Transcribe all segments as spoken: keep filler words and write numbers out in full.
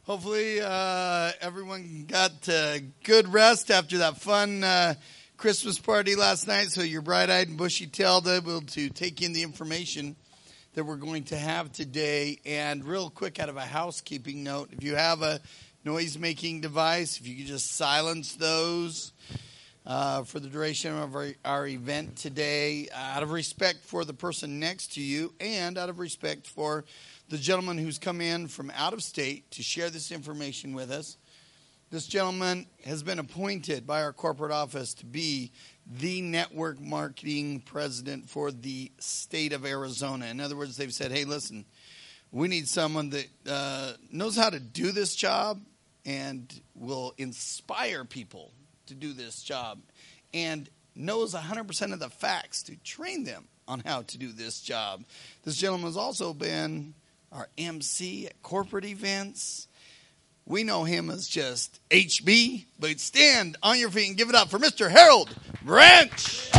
Hopefully uh, everyone got uh, good rest after that fun uh, Christmas party last night, so you're bright-eyed and bushy-tailed, able to take in the information that we're going to have today. And real quick, out of a housekeeping note, if you have a noise-making device, if you could just silence those uh, for the duration of our, our event today, uh, out of respect for the person next to you and out of respect for the gentleman who's come in from out of state to share this information with us. This gentleman has been appointed by our corporate office to be the network marketing president for the state of Arizona. In other words, they've said, hey, listen, we need someone that uh, knows how to do this job and will inspire people to do this job and knows one hundred percent of the facts to train them on how to do this job. This gentleman has also been our M C at corporate events. We know him as just H B, but stand on your feet and give it up for Mister Harold Branch.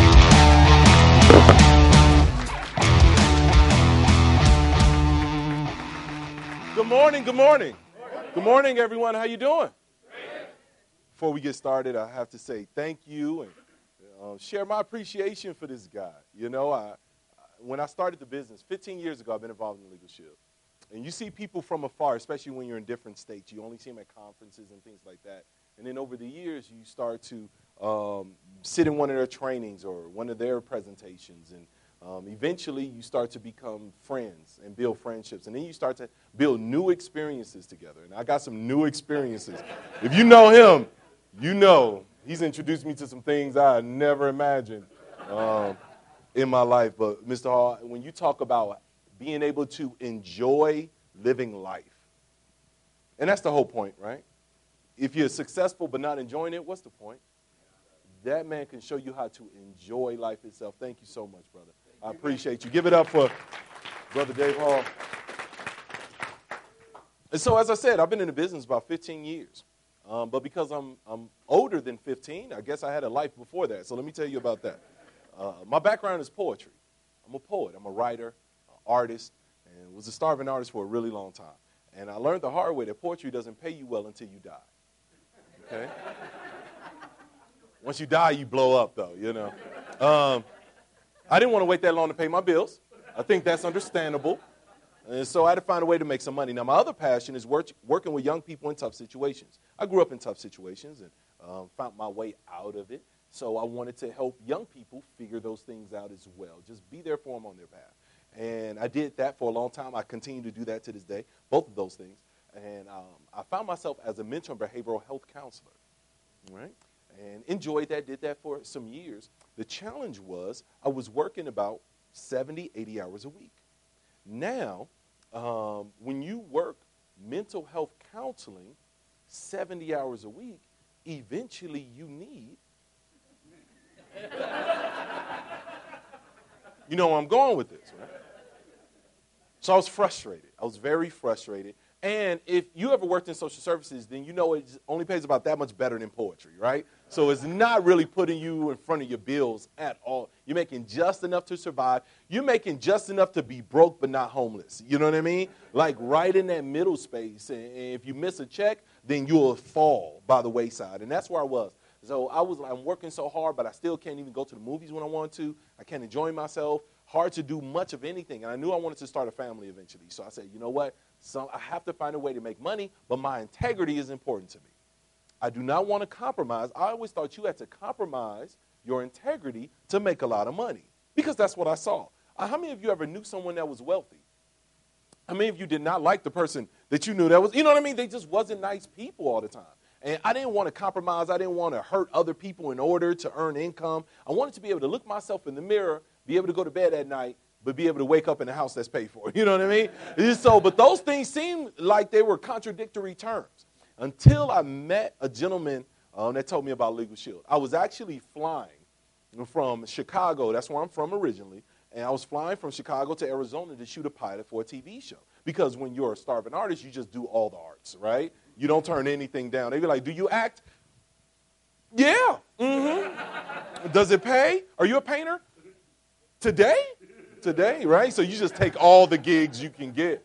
Good morning, good morning. Good morning, everyone. How you doing? Before we get started, I have to say thank you and uh, share my appreciation for this guy. You know, I, when I started the business fifteen years ago, I've been involved in Legal Shield. And you see people from afar, especially when you're in different states. You only see them at conferences and things like that. And then over the years, you start to um, sit in one of their trainings or one of their presentations. And um, eventually, you start to become friends and build friendships. And then you start to build new experiences together. And I got some new experiences. If you know him, you know he's introduced me to some things I never imagined um, in my life. But Mister Hall, when you talk about being able to enjoy living life. And that's the whole point, right? If you're successful but not enjoying it, what's the point? That man can show you how to enjoy life itself. Thank you so much, brother. I appreciate you. Give it up for Brother Dave Hall. And so, as I said, I've been in the business about fifteen years. Um, but because I'm, I'm older than fifteen, I guess I had a life before that. So let me tell you about that. Uh, my background is poetry. I'm a poet. I'm a writer. Artist, and was a starving artist for a really long time. And I learned the hard way that poetry doesn't pay you well until you die. Okay? Once you die, you blow up, though, you know. Um, I didn't want to wait that long to pay my bills. I think that's understandable. And so I had to find a way to make some money. Now, my other passion is work, working with young people in tough situations. I grew up in tough situations and um, found my way out of it. So I wanted to help young people figure those things out as well. Just be there for them on their path. And I did that for a long time. I continue to do that to this day, both of those things. And um, I found myself as a mentor and behavioral health counselor, right? And enjoyed that, did that for some years. The challenge was I was working about seventy, eighty hours a week. Now, um, when you work mental health counseling seventy hours a week, eventually you need you know where I'm going with this, right? So I was frustrated. I was very frustrated. And if you ever worked in social services, then you know it only pays about that much better than poetry, right? So it's not really putting you in front of your bills at all. You're making just enough to survive. You're making just enough to be broke but not homeless. You know what I mean? Like right in that middle space. And if you miss a check, then you'll fall by the wayside. And that's where I was. So I was like, I'm working so hard, but I still can't even go to the movies when I want to. I can't enjoy myself. Hard to do much of anything. And I knew I wanted to start a family eventually. So I said, you know what? So I have to find a way to make money, but my integrity is important to me. I do not want to compromise. I always thought you had to compromise your integrity to make a lot of money because that's what I saw. Uh, how many of you ever knew someone that was wealthy? How many of you did not like the person that you knew that was, you know what I mean? They just wasn't nice people all the time. And I didn't want to compromise. I didn't want to hurt other people in order to earn income. I wanted to be able to look myself in the mirror, be able to go to bed at night, but be able to wake up in a house that's paid for. You know what I mean? And so, but those things seemed like they were contradictory terms until I met a gentleman um, that told me about Legal Shield. I was actually flying from Chicago. That's where I'm from originally. And I was flying from Chicago to Arizona to shoot a pilot for a T V show. Because when you're a starving artist, you just do all the arts, right? You don't turn anything down. They be like, do you act? Yeah. Mm-hmm. Does it pay? Are you a painter? Today? Today, right? So you just take all the gigs you can get.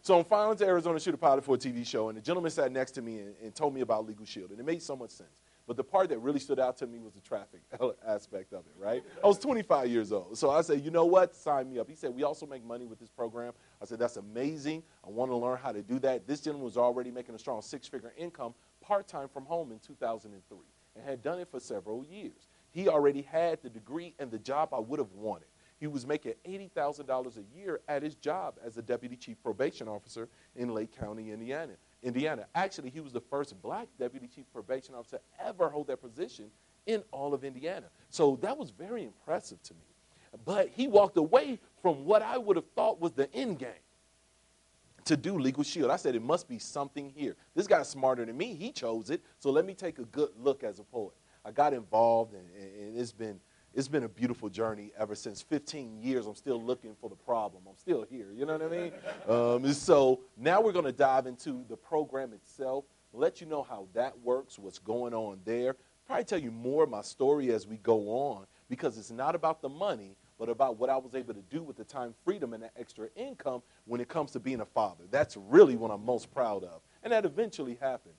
So I'm flying to Arizona to shoot a pilot for a T V show, and the gentleman sat next to me and, and told me about Legal Shield, and it made so much sense. But the part that really stood out to me was the traffic aspect of it, right? I was twenty-five years old. So I said, you know what? Sign me up. He said, we also make money with this program. I said, that's amazing. I want to learn how to do that. This gentleman was already making a strong six-figure income part-time from home in two thousand three and had done it for several years. He already had the degree and the job I would have wanted. He was making eighty thousand dollars a year at his job as a deputy chief probation officer in Lake County, Indiana. Indiana. Actually, he was the first black deputy chief probation officer ever hold that position in all of Indiana. So that was very impressive to me. But he walked away from what I would have thought was the end game to do Legal Shield. I said, it must be something here. This guy's smarter than me. He chose it. So let me take a good look as a poet. I got involved, and, and it's been It's been a beautiful journey ever since. fifteen years, I'm still looking for the problem. I'm still here, you know what I mean? Um, so now we're going to dive into the program itself, let you know how that works, what's going on there. Probably tell you more of my story as we go on, because it's not about the money, but about what I was able to do with the time freedom and the extra income when it comes to being a father. That's really what I'm most proud of. And that eventually happened.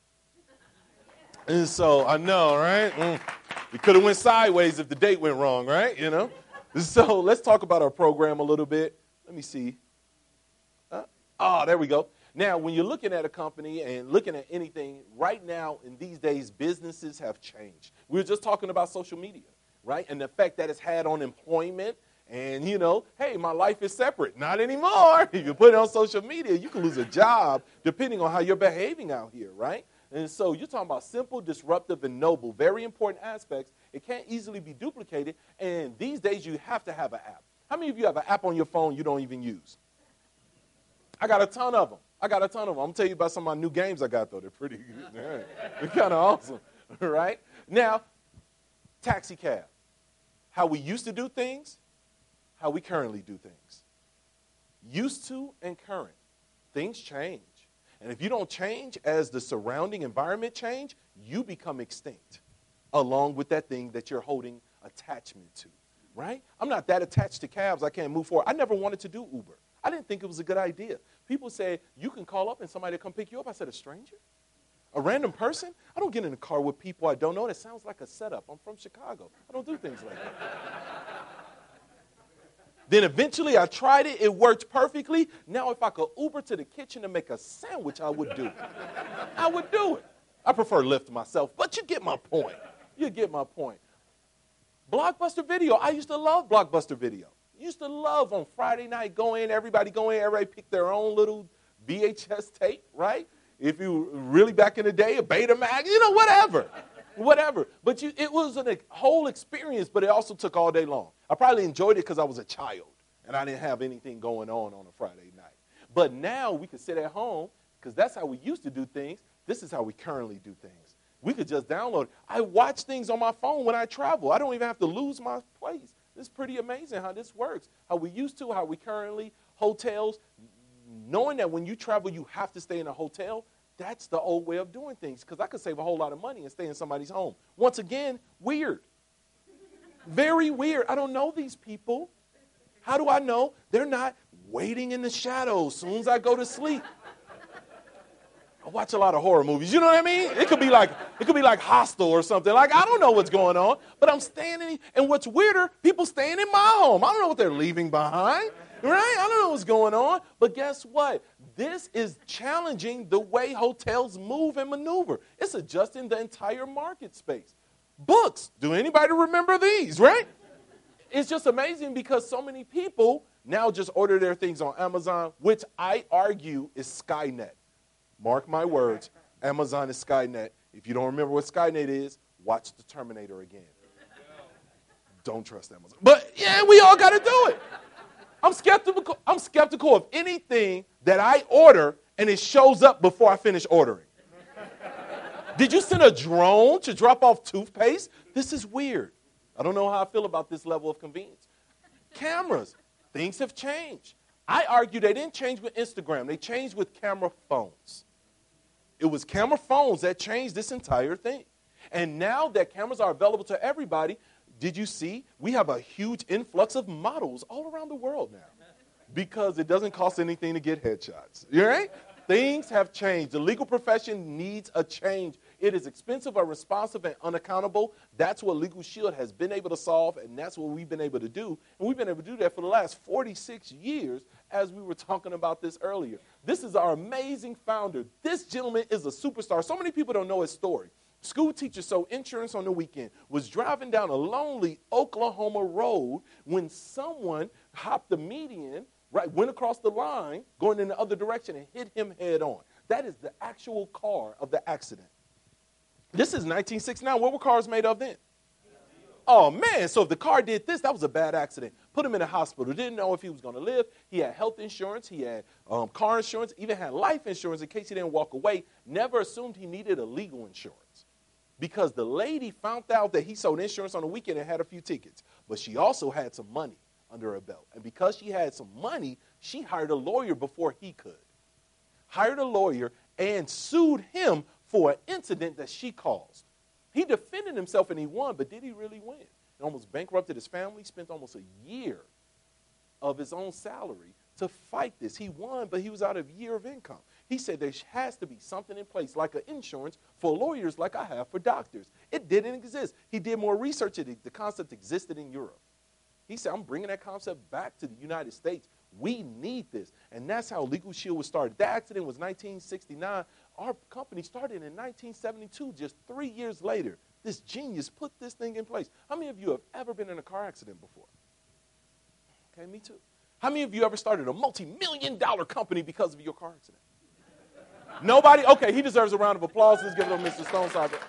And so I know, right? Mm. It could have went sideways if the date went wrong, right? You know. So let's talk about our program a little bit. Let me see. Uh, oh, there we go. Now, when you're looking at a company and looking at anything, right now in these days, businesses have changed. We were just talking about social media, right? And the effect that it's had on employment. And, you know, hey, my life is separate. Not anymore. If you put it on social media, you can lose a job depending on how you're behaving out here, right? And so you're talking about simple, disruptive, and noble, very important aspects. It can't easily be duplicated, and these days you have to have an app. How many of you have an app on your phone you don't even use? I got a ton of them. I got a ton of them. I'm going to tell you about some of my new games I got, though. They're pretty good. They're kind of awesome, right? Now, taxi cab. How we used to do things, how we currently do things. Used to and current. Things change. And if you don't change as the surrounding environment change, you become extinct along with that thing that you're holding attachment to, right? I'm not that attached to cabs I can't move forward. I never wanted to do Uber. I didn't think it was a good idea. People say, you can call up and somebody will come pick you up. I said, a stranger? A random person? I don't get in a car with people I don't know. That sounds like a setup. I'm from Chicago. I don't do things like that. Then eventually I tried it. It worked perfectly. Now if I could Uber to the kitchen to make a sandwich, I would do it. I would do it. I prefer Lyft myself, but you get my point. You get my point. Blockbuster Video. I used to love Blockbuster Video. Used to love on Friday night, go in, everybody go in, everybody pick their own little V H S tape, right? If you really back in the day, a Betamax, you know, whatever. Whatever. But you, it was a whole experience, but it also took all day long. I probably enjoyed it because I was a child and I didn't have anything going on on a Friday night. But now we can sit at home because that's how we used to do things. This is how we currently do things. We could just download it. I watch things on my phone when I travel. I don't even have to lose my place. It's pretty amazing how this works, how we used to, how we currently, hotels, knowing that when you travel you have to stay in a hotel. That's the old way of doing things because I could save a whole lot of money and stay in somebody's home. Once again, weird. Very weird. I don't know these people. How do I know? They're not waiting in the shadows as soon as I go to sleep. I watch a lot of horror movies. You know what I mean? It could be like it could be like Hostel or something. Like, I don't know what's going on, but I'm staying in. And what's weirder, people staying in my home. I don't know what they're leaving behind. Right? I don't know what's going on. But guess what? This is challenging the way hotels move and maneuver. It's adjusting the entire market space. Books. Do anybody remember these, right? It's just amazing because so many people now just order their things on Amazon, which I argue is Skynet. Mark my words, Amazon is Skynet. If you don't remember what Skynet is, watch The Terminator again. Don't trust Amazon. But yeah, we all got to do it. I'm skeptical. I'm skeptical of anything that I order and it shows up before I finish ordering. Did you send a drone to drop off toothpaste? This is weird. I don't know how I feel about this level of convenience. Cameras. Things have changed. I argue they didn't change with Instagram. They changed with camera phones. It was camera phones that changed this entire thing. And now that cameras are available to everybody, did you see? We have a huge influx of models all around the world now. because it doesn't cost anything to get headshots. You all right? Things have changed. The legal profession needs a change. It is expensive, unresponsive, and unaccountable. That's what Legal Shield has been able to solve, and that's what we've been able to do. And we've been able to do that for the last forty-six years, as we were talking about this earlier. This is our amazing founder. This gentleman is a superstar. So many people don't know his story. School teacher sold insurance on the weekend, was driving down a lonely Oklahoma road when someone hopped the median, right, went across the line, going in the other direction, and hit him head on. That is the actual car of the accident. This is nineteen sixty-nine. What were cars made of then? Oh, man, so if the car did this, that was a bad accident. Put him in a hospital. Didn't know if he was going to live. He had health insurance. He had um, car insurance, even had life insurance in case he didn't walk away. Never assumed he needed a legal insurance because the lady found out that he sold insurance on the weekend and had a few tickets. But she also had some money under her belt. And because she had some money, she hired a lawyer before he could. Hired a lawyer and sued him for an incident that she caused. He defended himself and he won, but did he really win? He almost bankrupted his family, spent almost a year of his own salary to fight this. He won, but he was out of a year of income. He said there has to be something in place like an insurance for lawyers like I have for doctors. It didn't exist. He did more research. The concept existed in Europe. He said, I'm bringing that concept back to the United States. We need this. And that's how Legal Shield was started. The accident was nineteen sixty-nine. Our company started in nineteen seventy-two, just three years later. This genius put this thing in place. How many of you have ever been in a car accident before? Okay, me too. How many of you ever started a multi-million dollar company because of your car accident? Nobody? Okay, he deserves a round of applause. Let's give it to Mister Stone Sergeant.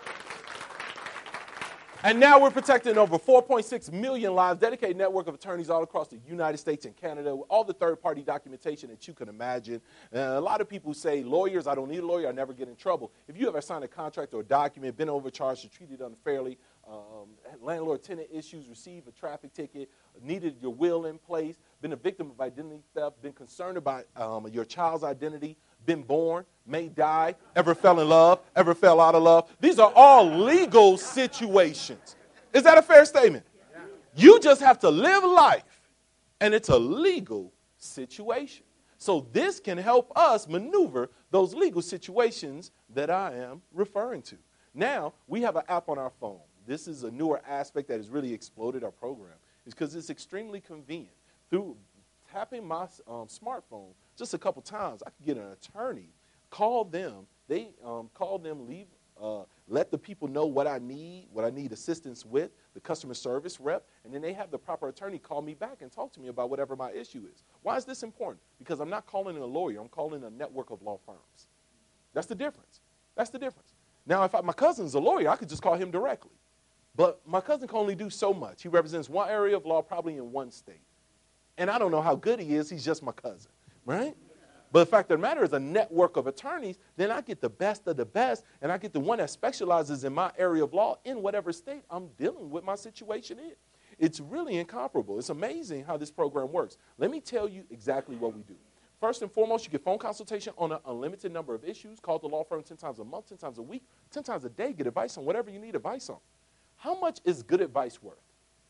And now we're protecting over four point six million lives, dedicated network of attorneys all across the United States and Canada, with all the third-party documentation that you can imagine. Uh, a lot of people say, lawyers, I don't need a lawyer, I never get in trouble. If you ever signed a contract or a document, been overcharged or treated unfairly, um, landlord-tenant issues, received a traffic ticket, needed your will in place, been a victim of identity theft, been concerned about um, your child's identity, been born, may die, ever fell in love, ever fell out of love. These are all legal situations. Is that a fair statement? You just have to live life, and it's a legal situation. So this can help us maneuver those legal situations that I am referring to. Now, we have an app on our phone. This is a newer aspect that has really exploded our program. It's because it's extremely convenient. Through tapping my um, smartphone just a couple times, I could get an attorney, call them, they um, call them, leave, uh, let the people know what I need, what I need assistance with, the customer service rep, and then they have the proper attorney call me back and talk to me about whatever my issue is. Why is this important? Because I'm not calling a lawyer, I'm calling a network of law firms. That's the difference. That's the difference. Now, if I, my cousin's a lawyer, I could just call him directly. But my cousin can only do so much. He represents one area of law, probably in one state. And I don't know how good he is. He's just my cousin, right? But the fact of the matter is a network of attorneys, then I get the best of the best, and I get the one that specializes in my area of law in whatever state I'm dealing with my situation in. It's really incomparable. It's amazing how this program works. Let me tell you exactly what we do. First and foremost, you get phone consultation on an unlimited number of issues. Call the law firm ten times a month, ten times a week, ten times a day. Get advice on whatever you need advice on. How much is good advice worth?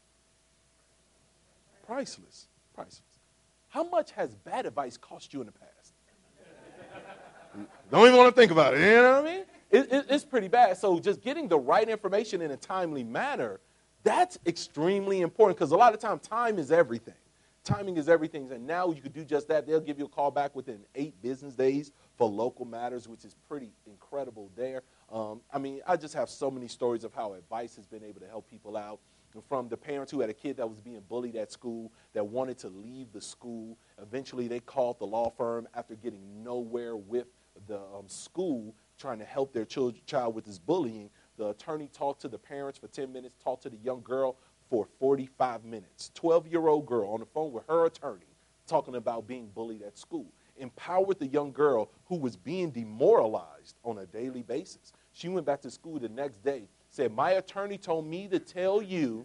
Priceless. Priceless. How much has bad advice cost you in the past? Don't even want to think about it. You know what I mean? It, it, it's pretty bad. So just getting the right information in a timely manner, that's extremely important because a lot of times time is everything. Timing is everything. And now you can do just that. They'll give you a call back within eight business days for local matters, which is pretty incredible there. Um, I mean, I just have so many stories of how advice has been able to help people out. From the parents who had a kid that was being bullied at school that wanted to leave the school. Eventually, they called the law firm after getting nowhere with the um, school trying to help their child, child with this bullying. The attorney talked to the parents for ten minutes, talked to the young girl for forty-five minutes. twelve-year-old girl on the phone with her attorney talking about being bullied at school. Empowered the young girl who was being demoralized on a daily basis. She went back to school the next day, said, my attorney told me to tell you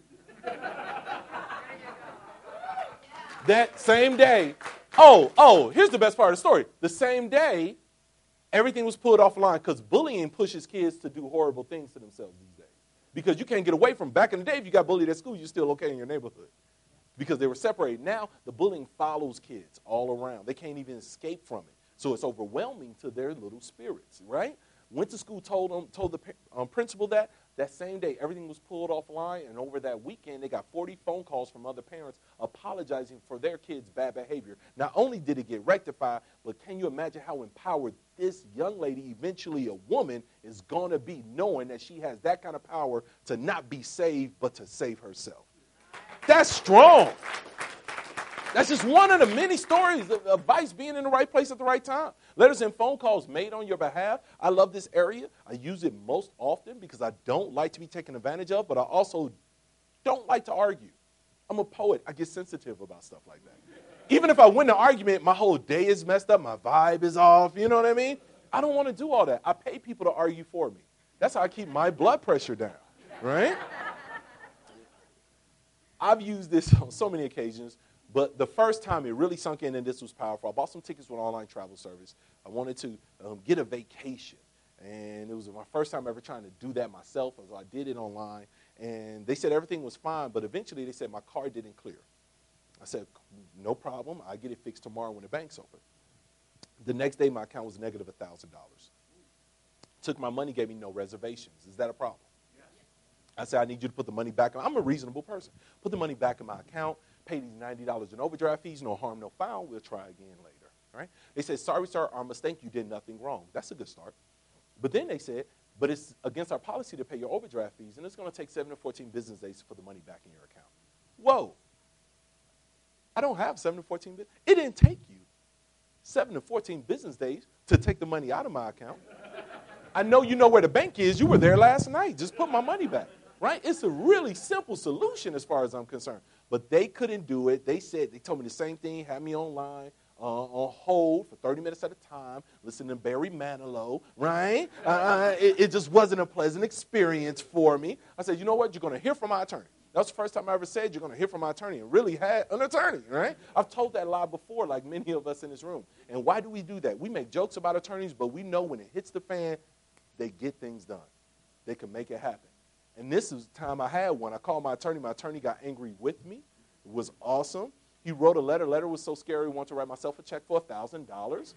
that same day. Oh, oh, here's the best part of the story. The same day, everything was pulled offline because bullying pushes kids to do horrible things to themselves these days. Because you can't get away from back in the day, if you got bullied at school, you're still okay in your neighborhood. because they were separated. Now the bullying follows kids all around. They can't even escape from it. So it's overwhelming to their little spirits, right? Went to school, told them, told the um, principal that. That same day, everything was pulled offline, and over that weekend, they got forty phone calls from other parents apologizing for their kids' bad behavior. Not only did it get rectified, but can you imagine how empowered this young lady, eventually a woman, is going to be, knowing that she has that kind of power to not be saved, but to save herself? That's strong. That's just one of the many stories of, of Vice being in the right place at the right time. Letters and phone calls made on your behalf. I love this area. I use it most often because I don't like to be taken advantage of, but I also don't like to argue. I'm a poet. I get sensitive about stuff like that. Even if I win the argument, my whole day is messed up. My vibe is off. You know what I mean? I don't want to do all that. I pay people to argue for me. That's how I keep my blood pressure down, right? I've used this on so many occasions. But the first time it really sunk in and this was powerful, I bought some tickets with an online travel service. I wanted to um, get a vacation. And it was my first time ever trying to do that myself. So I did it online. And they said everything was fine. But eventually they said my card didn't clear. I said, no problem. I'll get it fixed tomorrow when the bank's open. The next day my account was negative one thousand dollars. Took my money, gave me no reservations. Is that a problem? Yes. I said, I need you to put the money back. I'm a reasonable person. Put the money back in my account. Pay these ninety dollars in overdraft fees, no harm, no foul. We'll try again later. All right? They said, sorry, sir, our mistake. You did nothing wrong. That's a good start. But then they said, but it's against our policy to pay your overdraft fees, and it's going to take seven to fourteen business days to put the money back in your account. Whoa. I don't have seven to fourteen business days. It didn't take you seven to fourteen business days to take the money out of my account. I know you know where the bank is. You were there last night. Just put my money back. Right? It's a really simple solution as far as I'm concerned. But they couldn't do it. They said, they told me the same thing, had me online, uh, on hold for thirty minutes at a time, listening to Barry Manilow, right? Uh, it, it just wasn't a pleasant experience for me. I said, you know what? You're going to hear from my attorney. That was the first time I ever said you're going to hear from my attorney, and really had an attorney, right? I've told that lie before, like many of us in this room. And why do we do that? We make jokes about attorneys, but we know when it hits the fan, they get things done. They can make it happen. And this is the time I had one. I called my attorney. My attorney got angry with me. It was awesome. He wrote a letter. The letter was so scary, I wanted to write myself a check for one thousand dollars.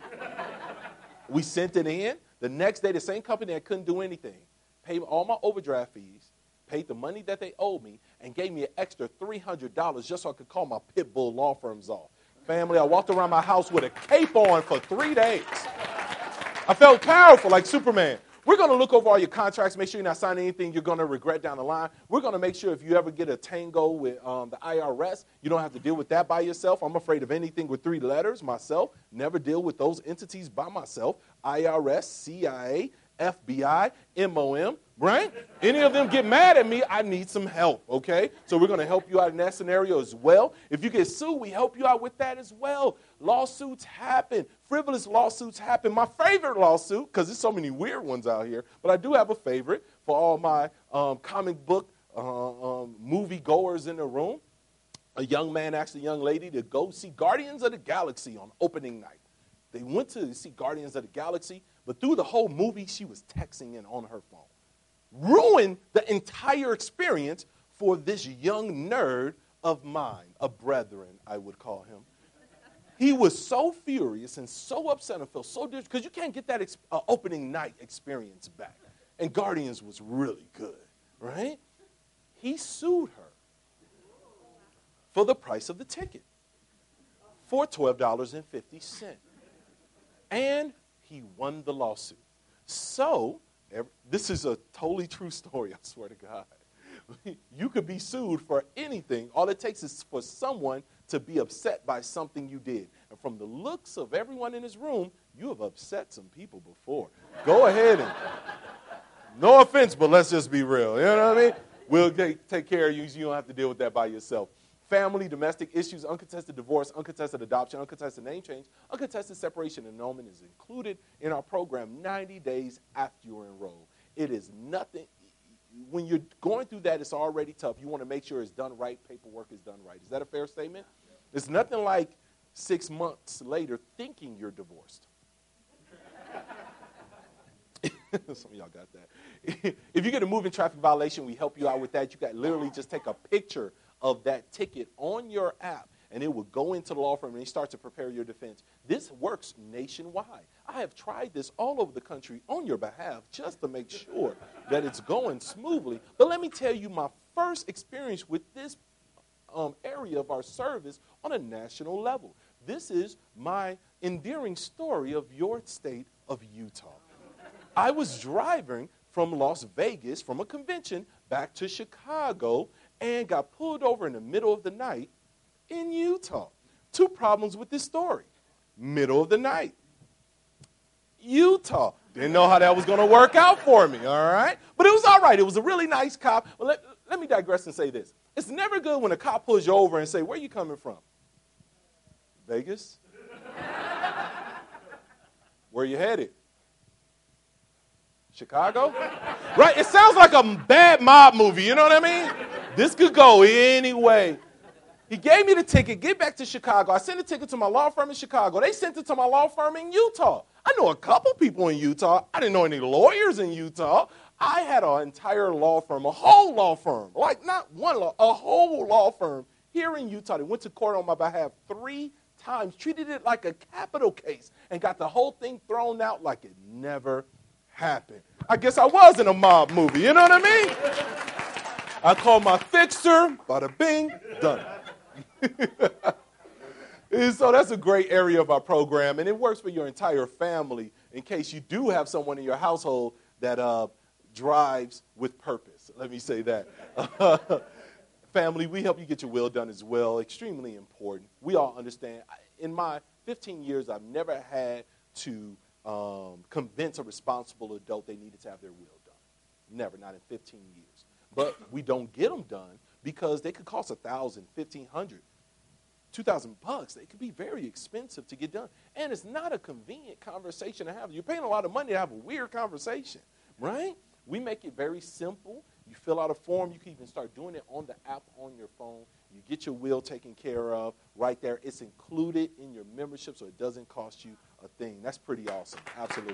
We sent it in. The next day, the same company that couldn't do anything paid all my overdraft fees, paid the money that they owed me, and gave me an extra three hundred dollars just so I could call my pit bull law firms off. Family, I walked around my house with a cape on for three days. I felt powerful like Superman. We're going to look over all your contracts, make sure you're not signing anything you're going to regret down the line. We're going to make sure if you ever get a tango with um, the I R S, you don't have to deal with that by yourself. I'm afraid of anything with three letters myself. Never deal with those entities by myself. I R S, C I A, F B I, M O M, right? Any of them get mad at me, I need some help, okay? So we're going to help you out in that scenario as well. If you get sued, we help you out with that as well. Lawsuits happen. Frivolous lawsuits happen. My favorite lawsuit, because there's so many weird ones out here, but I do have a favorite for all my um, comic book uh, um, movie goers in the room. A young man asked a young lady to go see Guardians of the Galaxy on opening night. They went to see Guardians of the Galaxy, but through the whole movie, she was texting in on her phone. Ruined the entire experience for this young nerd of mine, a brethren, I would call him. He was so furious and so upset and felt so different because you can't get that ex- uh, opening night experience back. And Guardians was really good, right? He sued her for the price of the ticket for twelve dollars and fifty cents. And he won the lawsuit. So, every, this is a totally true story, I swear to God. You could be sued for anything. All it takes is for someone to be upset by something you did. And from the looks of everyone in this room, you have upset some people before. Go ahead and, no offense, but let's just be real. You know what I mean? We'll take, take care of you so you don't have to deal with that by yourself. Family, domestic issues, uncontested divorce, uncontested adoption, uncontested name change, uncontested separation and annulment is included in our program ninety days after you're enrolled. It is nothing. When you're going through that, it's already tough. You want to make sure it's done right, paperwork is done right. Is that a fair statement? It's nothing like six months later thinking you're divorced. Some of y'all got that. If you get a moving traffic violation, we help you out with that. You got literally just take a picture of that ticket on your app, and it will go into the law firm and they start to prepare your defense. This works nationwide. I have tried this all over the country on your behalf just to make sure that it's going smoothly. But let me tell you my first experience with this um, area of our service on a national level. This is my endearing story of your state of Utah. I was driving from Las Vegas from a convention back to Chicago and got pulled over in the middle of the night in Utah. Two problems with this story. Middle of the night. Utah. Didn't know how that was going to work out for me, all right? But it was all right. It was a really nice cop. Well, let, let me digress and say this. It's never good when a cop pulls you over and say, where are you coming from? Vegas? Where you headed? Chicago? Right? It sounds like a bad mob movie, you know what I mean? This could go any way. He gave me the ticket, get back to Chicago. I sent the ticket to my law firm in Chicago. They sent it to my law firm in Utah. I know a couple people in Utah. I didn't know any lawyers in Utah. I had an entire law firm, a whole law firm, like not one law, a whole law firm here in Utah. They went to court on my behalf three times, treated it like a capital case, and got the whole thing thrown out like it never happened. I guess I was in a mob movie, you know what I mean? I called my fixer, bada bing, done. And so that's a great area of our program, and it works for your entire family in case you do have someone in your household that uh, drives with purpose. Let me say that. Family, we help you get your will done as well. Extremely important. We all understand. In my fifteen years, I've never had to um, convince a responsible adult they needed to have their will done. Never, not in fifteen years. But we don't get them done because they could cost a thousand, fifteen hundred, two thousand bucks. They could be very expensive to get done. And it's not a convenient conversation to have. You're paying a lot of money to have a weird conversation, right? We make it very simple. You fill out a form. You can even start doing it on the app on your phone. You get your will taken care of right there. It's included in your membership, so it doesn't cost you a thing. That's pretty awesome. Absolutely.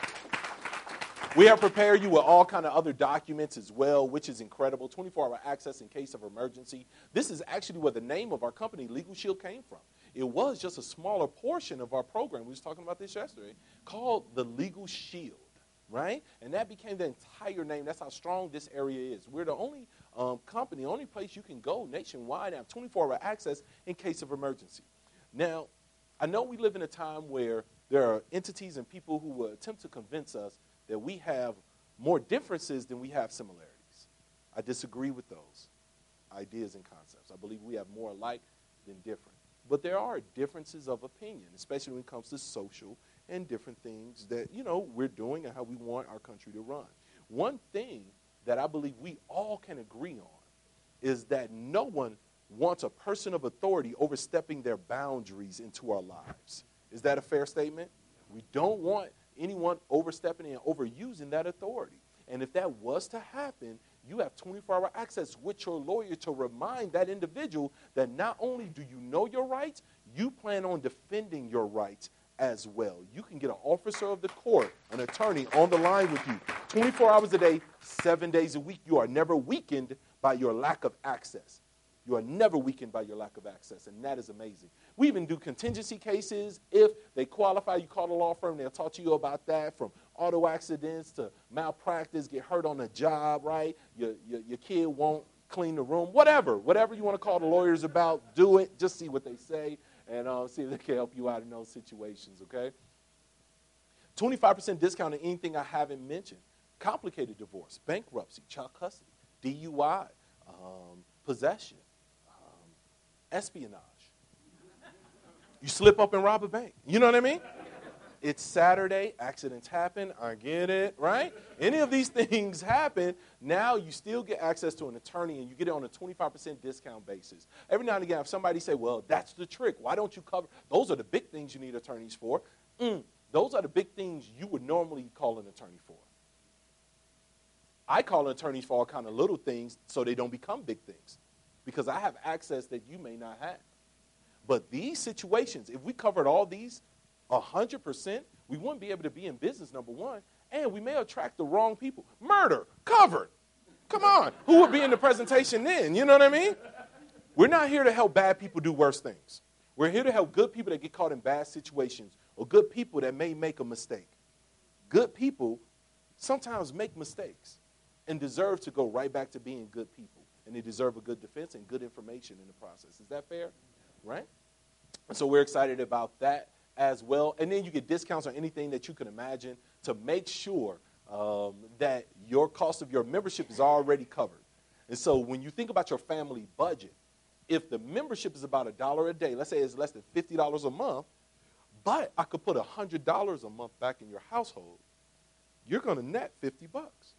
We have prepared you with all kind of other documents as well, which is incredible. twenty-four hour access in case of emergency. This is actually where the name of our company, Legal Shield, came from. It was just a smaller portion of our program. We were talking about this yesterday, called the Legal Shield, right? And that became the entire name. That's how strong this area is. We're the only um, company, only place you can go nationwide and have twenty-four hour access in case of emergency. Now, I know we live in a time where there are entities and people who will attempt to convince us that we have more differences than we have similarities. I disagree with those ideas and concepts. I believe we have more alike than different. But there are differences of opinion, especially when it comes to social and different things that, you know, we're doing and how we want our country to run. One thing that I believe we all can agree on is that no one wants a person of authority overstepping their boundaries into our lives. Is that a fair statement? We don't want anyone overstepping and overusing that authority. And if that was to happen, you have twenty-four hour access with your lawyer to remind that individual that not only do you know your rights, you plan on defending your rights as well. You can get an officer of the court, an attorney on the line with you twenty-four hours a day, seven days a week. You are never weakened by your lack of access. You are never weakened by your lack of access, and that is amazing. We even do contingency cases. If they qualify, you call the law firm, they'll talk to you about that, from auto accidents to malpractice, get hurt on the job, right? Your, your, your kid won't clean the room, whatever. Whatever you want to call the lawyers about, do it. Just see what they say and uh, see if they can help you out in those situations, okay? twenty-five percent discount on anything I haven't mentioned. Complicated divorce, bankruptcy, child custody, D U I, um, possession, um, espionage. You slip up and rob a bank. You know what I mean? It's Saturday. Accidents happen. I get it, right? Any of these things happen. Now you still get access to an attorney, and you get it on a twenty-five percent discount basis. Every now and again, if somebody say, well, that's the trick. Why don't you cover? Those are the big things you need attorneys for. Mm, those are the big things you would normally call an attorney for. I call attorneys for all kind of little things so they don't become big things, because I have access that you may not have. But these situations, if we covered all these one hundred percent, we wouldn't be able to be in business, number one, and we may attract the wrong people. Murder, covered. Come on. Who would be in the presentation then? You know what I mean? We're not here to help bad people do worse things. We're here to help good people that get caught in bad situations or good people that may make a mistake. Good people sometimes make mistakes and deserve to go right back to being good people. And they deserve a good defense and good information in the process. Is that fair? Right? And so we're excited about that as well. And then you get discounts on anything that you can imagine to make sure um, that your cost of your membership is already covered. And so when you think about your family budget, if the membership is about a dollar a day, let's say it's less than fifty dollars a month, but I could put one hundred dollars a month back in your household, you're going to net fifty bucks.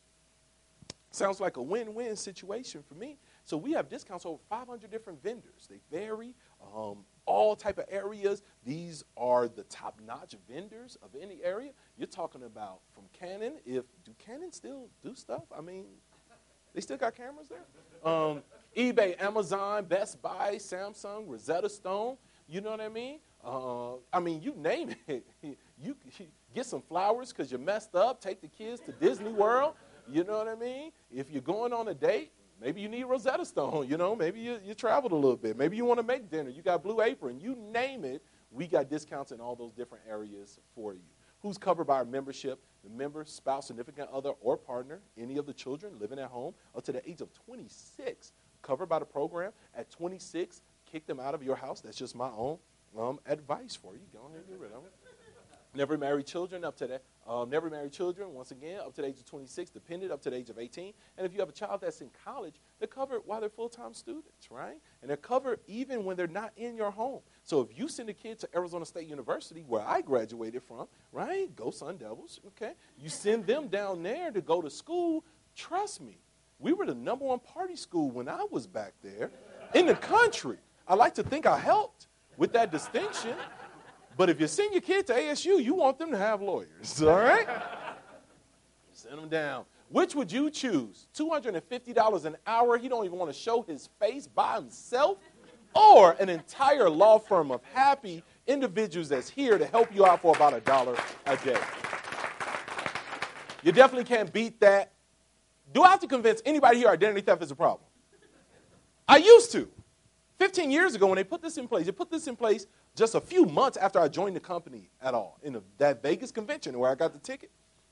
Sounds like a win-win situation for me. So we have discounts over five hundred different vendors. They vary, um, all type of areas. These are the top-notch vendors of any area. You're talking about from Canon. If do Canon still do stuff? I mean, they still got cameras there? Um, eBay, Amazon, Best Buy, Samsung, Rosetta Stone. You know what I mean? Uh, I mean, you name it. you, you get some flowers because you messed up. Take the kids to Disney World. You know what I mean? If you're going on a date, maybe you need Rosetta Stone. You know, maybe you, you traveled a little bit. Maybe you want to make dinner. You got Blue Apron. You name it. We got discounts in all those different areas for you. Who's covered by our membership? The member, spouse, significant other, or partner, any of the children living at home up to the age of twenty-six, covered by the program. At twenty-six, kick them out of your house. That's just my own um, advice for you. Go ahead and get rid of them. Never married children up to that. Um, never married children, once again, up to the age of twenty-six, dependent up to the age of eighteen. And if you have a child that's in college, they're covered while they're full-time students, right? And they're covered even when they're not in your home. So if you send a kid to Arizona State University, where I graduated from, right? Go Sun Devils, okay? You send them down there to go to school, trust me, we were the number one party school when I was back there in the country. I like to think I helped with that distinction. But if you send your kid to A S U, you want them to have lawyers, all right? Send them down. Which would you choose? two hundred fifty dollars an hour, he don't even want to show his face by himself? Or an entire law firm of happy individuals that's here to help you out for about a dollar a day? You definitely can't beat that. Do I have to convince anybody here identity theft is a problem? I used to. fifteen years ago when they put this in place, they put this in place just a few months after I joined the company at all, in a, that Vegas convention where I got the ticket.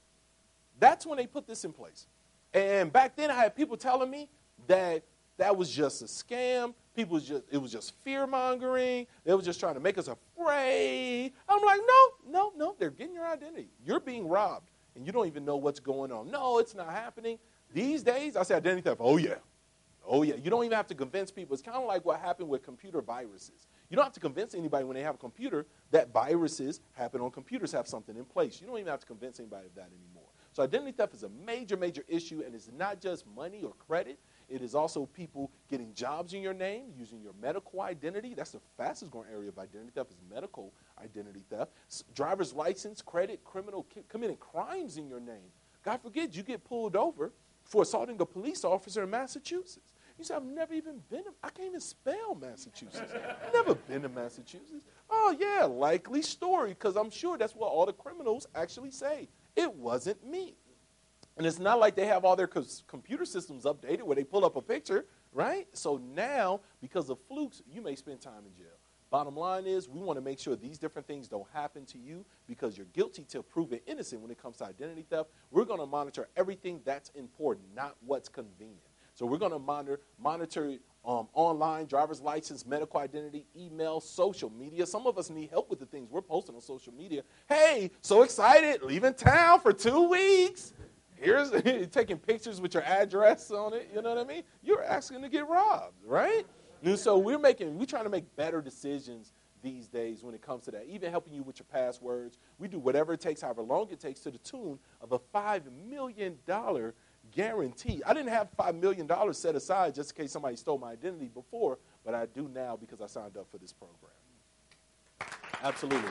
That's when they put this in place. And back then I had people telling me that that was just a scam. People was just, it was just fear-mongering. They were just trying to make us afraid. I'm like, no, no, no, they're getting your identity. You're being robbed, and you don't even know what's going on. No, it's not happening. These days, I say identity theft. Oh, yeah. Oh, yeah. You don't even have to convince people. It's kind of like what happened with computer viruses. You don't have to convince anybody when they have a computer that viruses happen on computers, have something in place. You don't even have to convince anybody of that anymore. So identity theft is a major, major issue, and it's not just money or credit. It is also people getting jobs in your name, using your medical identity. That's the fastest growing area of identity theft is medical identity theft. S- driver's license, credit, criminal, ki- committing crimes in your name. God forbid you get pulled over for assaulting a police officer in Massachusetts. You say, I've never even been to, I can't even spell Massachusetts. I've never been to Massachusetts. Oh, yeah, likely story, because I'm sure that's what all the criminals actually say. It wasn't me. And it's not like they have all their co- computer systems updated where they pull up a picture, right? So now, because of flukes, you may spend time in jail. Bottom line is, we want to make sure these different things don't happen to you because you're guilty till proven innocent when it comes to identity theft. We're going to monitor everything that's important, not what's convenient. So we're going to monitor, monitor um, online, driver's license, medical identity, email, social media. Some of us need help with the things we're posting on social media. Hey, so excited, leaving town for two weeks. Here's taking pictures with your address on it. You know what I mean? You're asking to get robbed, right? And so we're making, we're trying to make better decisions these days when it comes to that, even helping you with your passwords. We do whatever it takes, however long it takes, to the tune of a five million dollars guarantee. I didn't have five million dollars set aside just in case somebody stole my identity before, but I do now because I signed up for this program. Absolutely.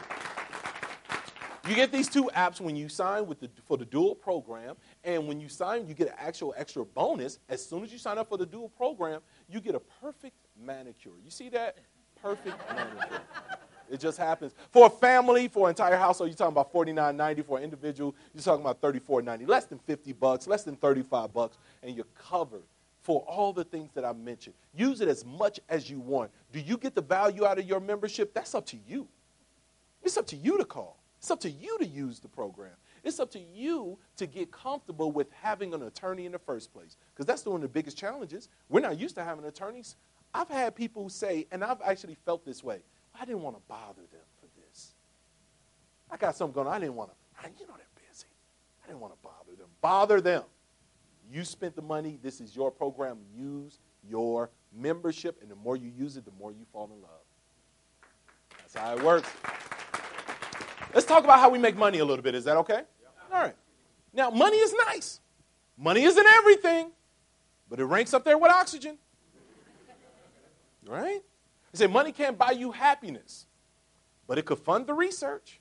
You get these two apps when you sign with the, for the dual program, and when you sign, you get an actual extra bonus. As soon as you sign up for the dual program, you get a perfect manicure. You see that? Perfect manicure. It just happens. For a family, for an entire household, you're talking about forty-nine ninety. For an individual, you're talking about thirty-four ninety. Less than fifty bucks, less than thirty-five bucks, and you're covered for all the things that I mentioned. Use it as much as you want. Do you get the value out of your membership? That's up to you. It's up to you to call. It's up to you to use the program. It's up to you to get comfortable with having an attorney in the first place, because that's one of the biggest challenges. We're not used to having attorneys. I've had people say, and I've actually felt this way, I didn't want to bother them for this. I got something going on. I didn't want to, you know they're busy. I didn't want to bother them. Bother them. You spent the money. This is your program. Use your membership, and the more you use it, the more you fall in love. That's how it works. Let's talk about how we make money a little bit. Is that okay? All right. Now, money is nice. Money isn't everything, but it ranks up there with oxygen. Right? I say money can't buy you happiness, but it could fund the research.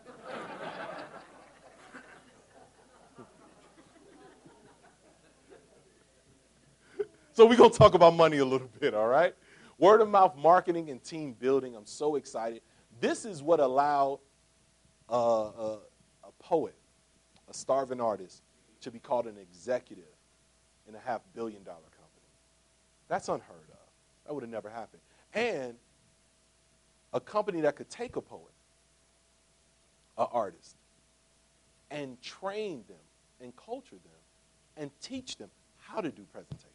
So we're going to talk about money a little bit, all right? Word of mouth marketing and team building. I'm so excited. This is what allowed uh, a, a poet, a starving artist, to be called an executive in a half billion dollar company. That's unheard of. That would have never happened. And a company that could take a poet, an artist, and train them and culture them and teach them how to do presentations,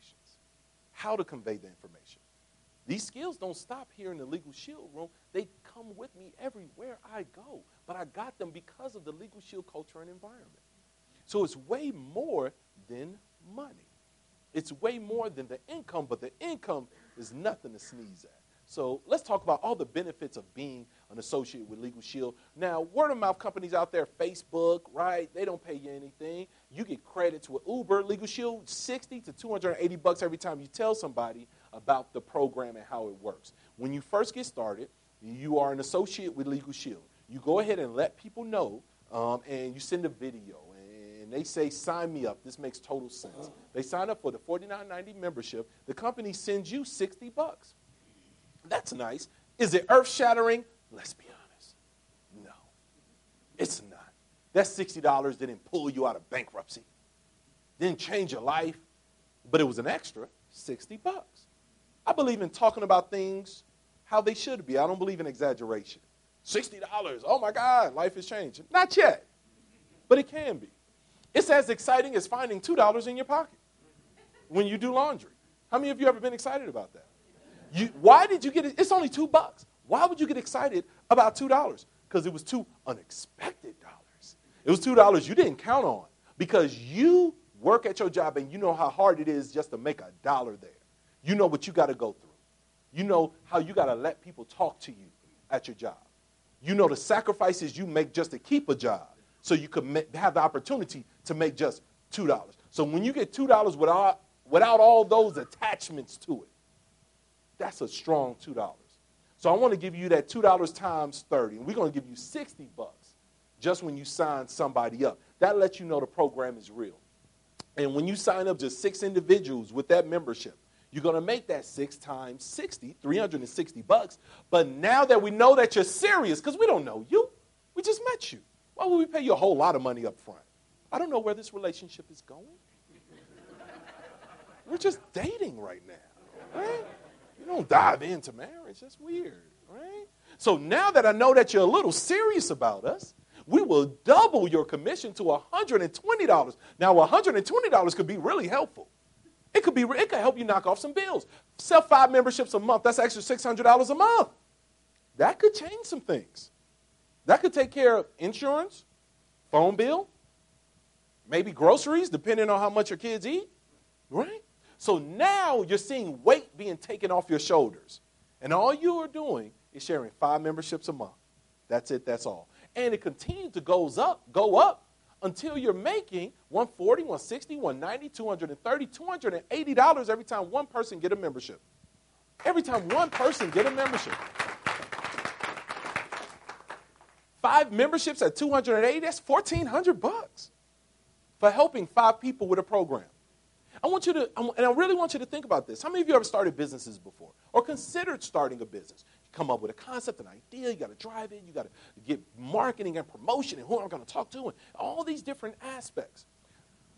how to convey the information. These skills don't stop here in the Legal Shield room. They come with me everywhere I go. But I got them because of the Legal Shield culture and environment. So it's way more than money. It's way more than the income, but the income is nothing to sneeze at. So let's talk about all the benefits of being an associate with Legal Shield. Now, word of mouth companies out there, Facebook, right? They don't pay you anything. You get credits with Uber. Legal Shield, sixty to two hundred eighty bucks every time you tell somebody about the program and how it works. When you first get started, you are an associate with Legal Shield. You go ahead and let people know, um, and you send a video, and they say, sign me up. This makes total sense. They sign up for the forty-nine ninety membership. The company sends you sixty bucks. That's nice. Is it earth-shattering? Let's be honest. No, it's not. That sixty dollars didn't pull you out of bankruptcy. Didn't change your life, but it was an extra sixty bucks. I believe in talking about things how they should be. I don't believe in exaggeration. sixty dollars, oh my God, life is changing. Not yet, but it can be. It's as exciting as finding two dollars in your pocket when you do laundry. How many of you ever been excited about that? You, why did you get it? It's only two bucks. Why would you get excited about two dollars? Because it was two unexpected dollars. It was two dollars you didn't count on because you work at your job and you know how hard it is just to make a dollar there. You know what you got to go through. You know how you got to let people talk to you at your job. You know the sacrifices you make just to keep a job so you could ma- have the opportunity to make just two dollars. So when you get two dollars without, without all those attachments to it, that's a strong two dollars. So I want to give you that two dollars times thirty, and we're going to give you sixty bucks just when you sign somebody up. That lets you know the program is real. And when you sign up just six individuals with that membership, you're going to make that six times sixty, three hundred sixty bucks. But now that we know that you're serious, because we don't know you, we just met you. Why would we pay you a whole lot of money up front? I don't know where this relationship is going. We're just dating right now, right? You don't dive into marriage. That's weird, right? So now that I know that you're a little serious about us, we will double your commission to one hundred twenty dollars. Now, one hundred twenty dollars could be really helpful. It could be. It could help you knock off some bills. Sell five memberships a month. That's extra six hundred dollars a month. That could change some things. That could take care of insurance, phone bill, maybe groceries, depending on how much your kids eat, right? So now you're seeing weight being taken off your shoulders. And all you are doing is sharing five memberships a month. That's it, that's all. And it continues to goes up, go up until you're making one hundred forty dollars, one hundred sixty dollars, one hundred ninety dollars, two hundred thirty dollars, two hundred eighty dollars every time one person get a membership. Every time one person get a membership. Five memberships at two hundred eighty dollars, that's fourteen hundred bucks for helping five people with a program. I want you to, and I really want you to think about this. How many of you ever started businesses before or considered starting a business? You come up with a concept, an idea, you got to drive it, you got to get marketing and promotion and who I'm going to talk to and all these different aspects.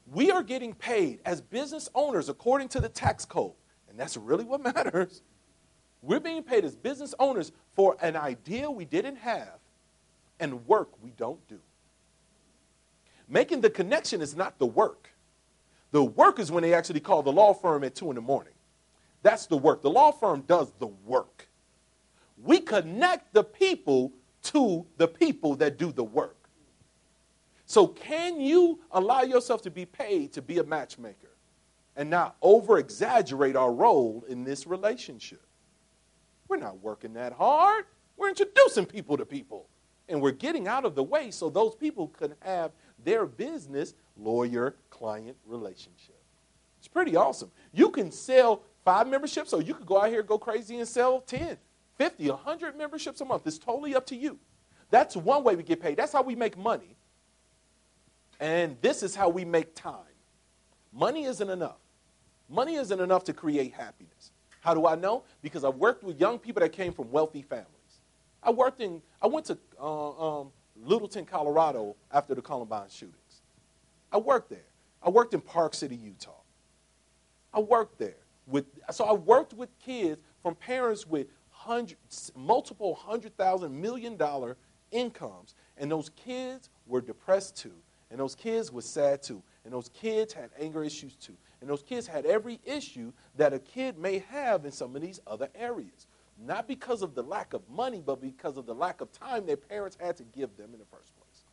We are getting paid as business owners according to the tax code, and that's really what matters. We're being paid as business owners for an idea we didn't have and work we don't do. Making the connection is not the work. The work is when they actually call the law firm at two in the morning. That's the work. The law firm does the work. We connect the people to the people that do the work. So can you allow yourself to be paid to be a matchmaker and not over-exaggerate our role in this relationship? We're not working that hard. We're introducing people to people. And we're getting out of the way so those people can have their business lawyer-client relationship. It's pretty awesome. You can sell five memberships, or you could go out here and go crazy and sell ten, fifty, one hundred memberships a month. It's totally up to you. That's one way we get paid. That's how we make money. And this is how we make time. Money isn't enough. Money isn't enough to create happiness. How do I know? Because I worked with young people that came from wealthy families. I worked in, I went to uh, um, Littleton, Colorado after the Columbine shootings. I worked there. I worked in Park City, Utah. I worked there. With, so I worked with kids from parents with hundreds, multiple hundred thousand, million dollar incomes. And those kids were depressed too. And those kids were sad too. And those kids had anger issues too. And those kids had every issue that a kid may have in some of these other areas. Not because of the lack of money, but because of the lack of time their parents had to give them in the first place.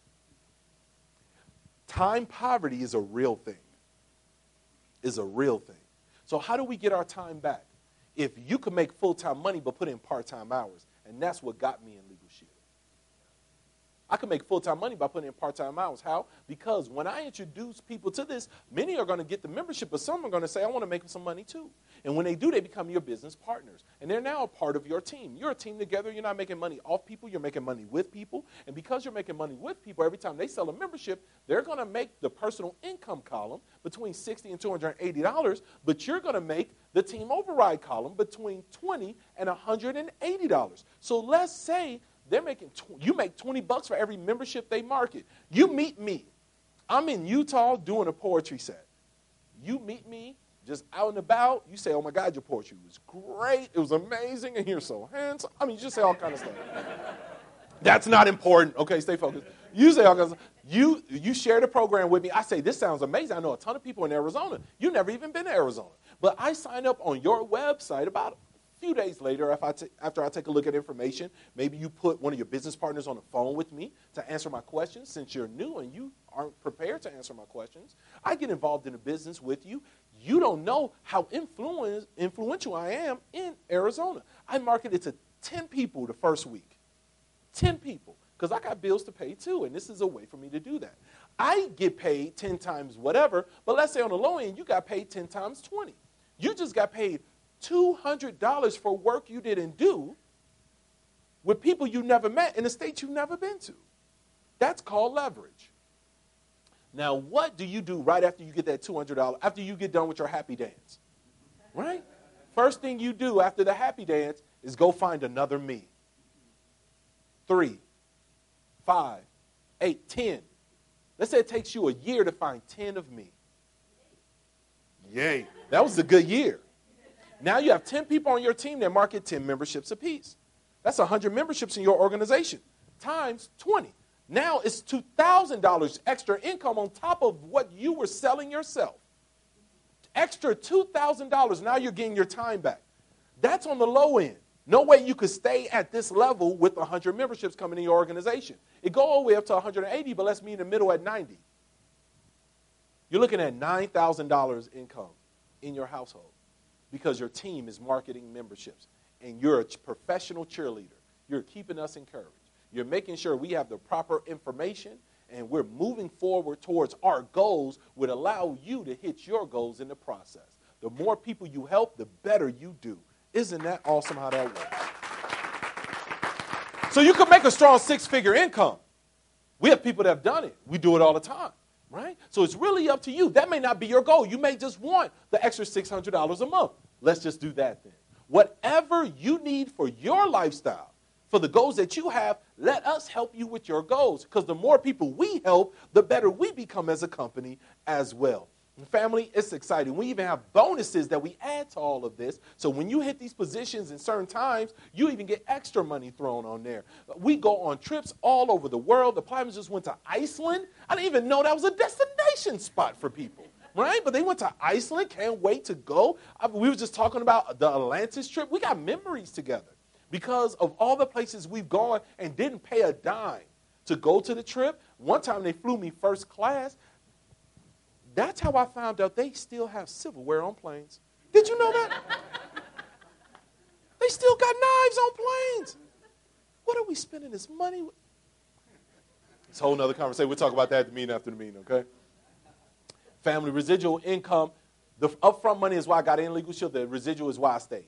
Time poverty is a real thing. Is a real thing. So how do we get our time back? If you could make full-time money but put in part-time hours, and that's what got me in Legal Shield. I can make full-time money by putting in part-time hours. How? Because when I introduce people to this, many are going to get the membership, but some are going to say, I want to make some money too. And when they do, they become your business partners. And they're now a part of your team. You're a team together. You're not making money off people. You're making money with people. And because you're making money with people, every time they sell a membership, they're going to make the personal income column between sixty dollars and two hundred eighty dollars, but you're going to make the team override column between twenty dollars and one hundred eighty dollars. So let's say they're making, tw- you make twenty bucks for every membership they market. You meet me. I'm in Utah doing a poetry set. You meet me just out and about. You say, oh my God, your poetry was great. It was amazing. And you're so handsome. I mean, you just say all kind of stuff. That's not important. Okay, stay focused. You say all kinds of stuff. You, you share the program with me. I say, this sounds amazing. I know a ton of people in Arizona. You've never even been to Arizona. But I sign up on your website about few days later, if I t- after I take a look at information, maybe you put one of your business partners on the phone with me to answer my questions. Since you're new and you aren't prepared to answer my questions, I get involved in the business with you. You don't know how influence, influential I am in Arizona. I marketed to ten people the first week. ten people, because I got bills to pay too, and this is a way for me to do that. I get paid ten times whatever, but let's say on the low end, you got paid ten times twenty. You just got paid two hundred dollars for work you didn't do with people you never met in a state you've never been to. That's called leverage. Now, what do you do right after you get that two hundred dollars, after you get done with your happy dance? Right? First thing you do after the happy dance is go find another me. Three, five, eight, ten. Let's say it takes you a year to find ten of me. Yay. That was a good year. Now you have ten people on your team that market ten memberships apiece. That's one hundred memberships in your organization times twenty. Now it's two thousand dollars extra income on top of what you were selling yourself. Extra two thousand dollars. Now you're getting your time back. That's on the low end. No way you could stay at this level with one hundred memberships coming in your organization. It go all the way up to one hundred eighty, but let's meet in the middle at ninety. You're looking at nine thousand dollars income in your household, because your team is marketing memberships, and you're a professional cheerleader. You're keeping us encouraged. You're making sure we have the proper information, and we're moving forward towards our goals, would allow you to hit your goals in the process. The more people you help, the better you do. Isn't that awesome how that works? So you can make a strong six-figure income. We have people that have done it. We do it all the time. Right? So it's really up to you. That may not be your goal. You may just want the extra six hundred dollars a month. Let's just do that then. Whatever you need for your lifestyle, for the goals that you have, let us help you with your goals. Because the more people we help, the better we become as a company as well. And family, it's exciting. We even have bonuses that we add to all of this. So when you hit these positions in certain times, you even get extra money thrown on there. We go on trips all over the world. The Plymouth just went to Iceland. I didn't even know that was a destination spot for people, right? But they went to Iceland. Can't wait to go. I, we were just talking about the Atlantis trip. We got memories together because of all the places we've gone and didn't pay a dime to go to the trip. One time they flew me first class. That's how I found out they still have silverware on planes. Did you know that? They still got knives on planes. What are we spending this money with? It's a whole nother conversation. We'll talk about that at the meeting after the meeting, okay? Family, residual income. The upfront money is why I got in Legal Shield. The residual is why I stayed.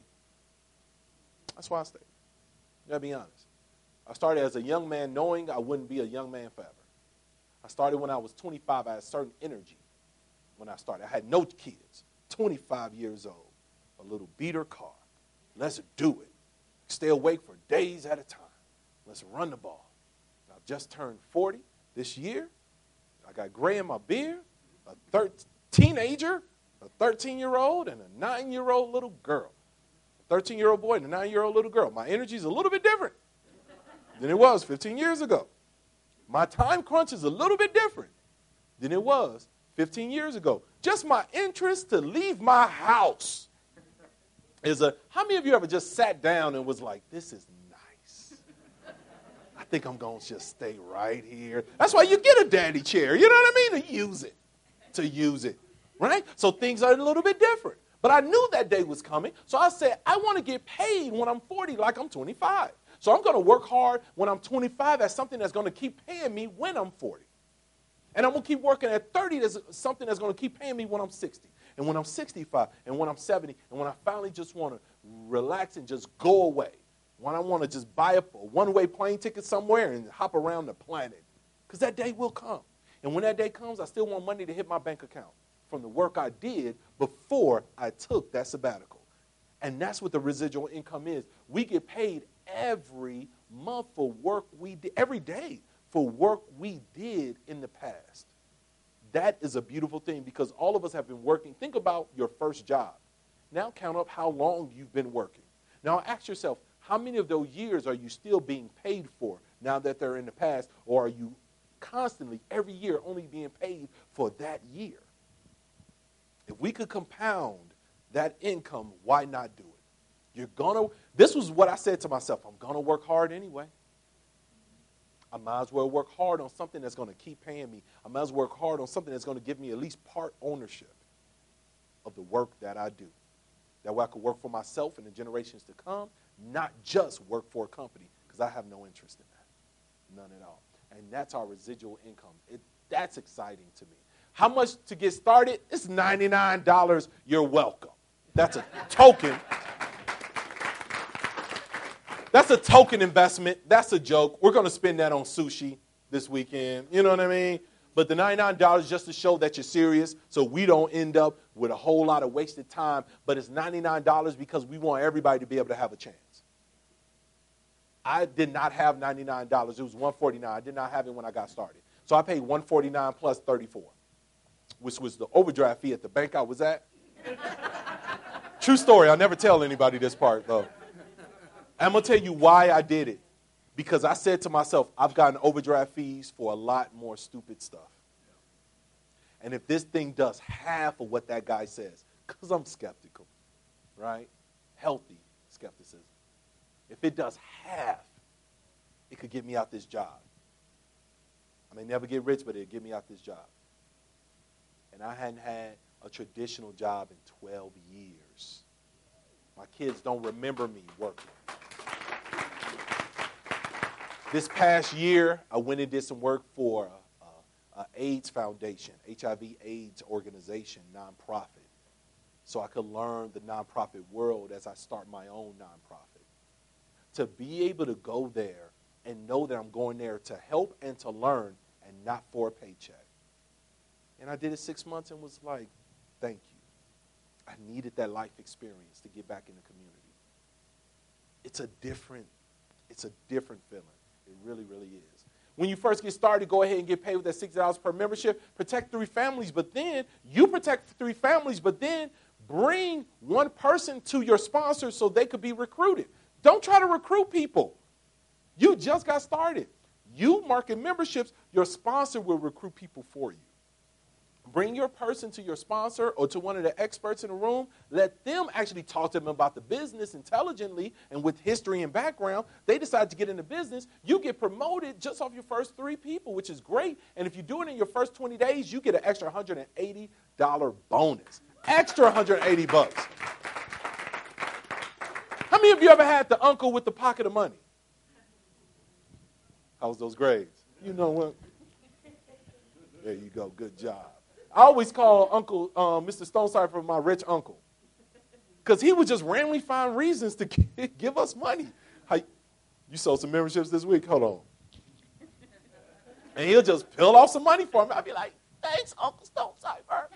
That's why I stayed. You gotta be honest. I started as a young man knowing I wouldn't be a young man forever. I started when I was twenty-five. I had a certain energy. When I started, I had no kids, twenty-five years old, a little beater car. Let's do it. Stay awake for days at a time. Let's run the ball. I've just turned forty this year. I got gray in my beard, a thir- teenager, a thirteen-year-old, and a nine-year-old little girl. A thirteen-year-old boy and a nine-year-old little girl. My energy is a little bit different than it was fifteen years ago. My time crunch is a little bit different than it was fifteen years ago. Just my interest to leave my house is a, how many of you ever just sat down and was like, this is nice. I think I'm going to just stay right here. That's why you get a daddy chair. You know what I mean? To use it. To use it. Right? So things are a little bit different. But I knew that day was coming. So I said, I want to get paid when I'm forty like I'm twenty-five. So I'm going to work hard when I'm twenty-five at something that's going to keep paying me when I'm forty. And I'm going to keep working at thirty. There's something that's going to keep paying me when I'm sixty. And when I'm sixty-five. And when I'm seventy. And when I finally just want to relax and just go away. When I want to just buy a one-way plane ticket somewhere and hop around the planet. Because that day will come. And when that day comes, I still want money to hit my bank account from the work I did before I took that sabbatical. And that's what the residual income is. We get paid every month for work we did, every day. For work we did in the past. That is a beautiful thing because all of us have been working. Think about your first job. Now count up how long you've been working. Now ask yourself, how many of those years are you still being paid for now that they're in the past? Or are you constantly, every year, only being paid for that year? If we could compound that income, why not do it? You're gonna, this was what I said to myself, I'm going to work hard anyway. I might as well work hard on something that's going to keep paying me. I might as well work hard on something that's going to give me at least part ownership of the work that I do. That way I can work for myself and the generations to come, not just work for a company, because I have no interest in that. None at all. And that's our residual income. It, that's exciting to me. How much to get started? It's ninety-nine dollars. You're welcome. That's a token. That's a token investment. That's a joke. We're going to spend that on sushi this weekend. You know what I mean? But the ninety-nine dollars just to show that you're serious so we don't end up with a whole lot of wasted time. But it's ninety-nine dollars because we want everybody to be able to have a chance. I did not have ninety-nine dollars. It was one hundred forty-nine dollars. I did not have it when I got started. So I paid one hundred forty-nine dollars plus thirty-four dollars, which was the overdraft fee at the bank I was at. True story. I'll never tell anybody this part, though. I'm going to tell you why I did it. Because I said to myself, I've gotten overdraft fees for a lot more stupid stuff. And if this thing does half of what that guy says, because I'm skeptical, right? Healthy skepticism. If it does half, it could get me out this job. I may never get rich, but it'll get me out this job. And I hadn't had a traditional job in twelve years. My kids don't remember me working. This past year, I went and did some work for an AIDS foundation, H I V AIDS organization, nonprofit, so I could learn the nonprofit world as I start my own nonprofit. To be able to go there and know that I'm going there to help and to learn and not for a paycheck. And I did it six months and was like, thank you. I needed that life experience to get back in the community. It's a different It's a different feeling. It really, really is. When you first get started, go ahead and get paid with that sixty dollars per membership. Protect three families, but then you protect three families, but then bring one person to your sponsor so they could be recruited. Don't try to recruit people. You just got started. You market memberships, your sponsor will recruit people for you. Bring your person to your sponsor or to one of the experts in the room. Let them actually talk to them about the business intelligently and with history and background. They decide to get into business. You get promoted just off your first three people, which is great. And if you do it in your first twenty days, you get an extra one hundred eighty dollars bonus. Extra one hundred eighty bucks. How many of you ever had the uncle with the pocket of money? How was those grades? You know what? There you go. Good job. I always call Uncle uh, Mister Stonecipher my rich uncle because he would just randomly find reasons to give us money. How, you sold some memberships this week? Hold on. And he'll just peel off some money for me. I'd be like, thanks, Uncle Stonecipher.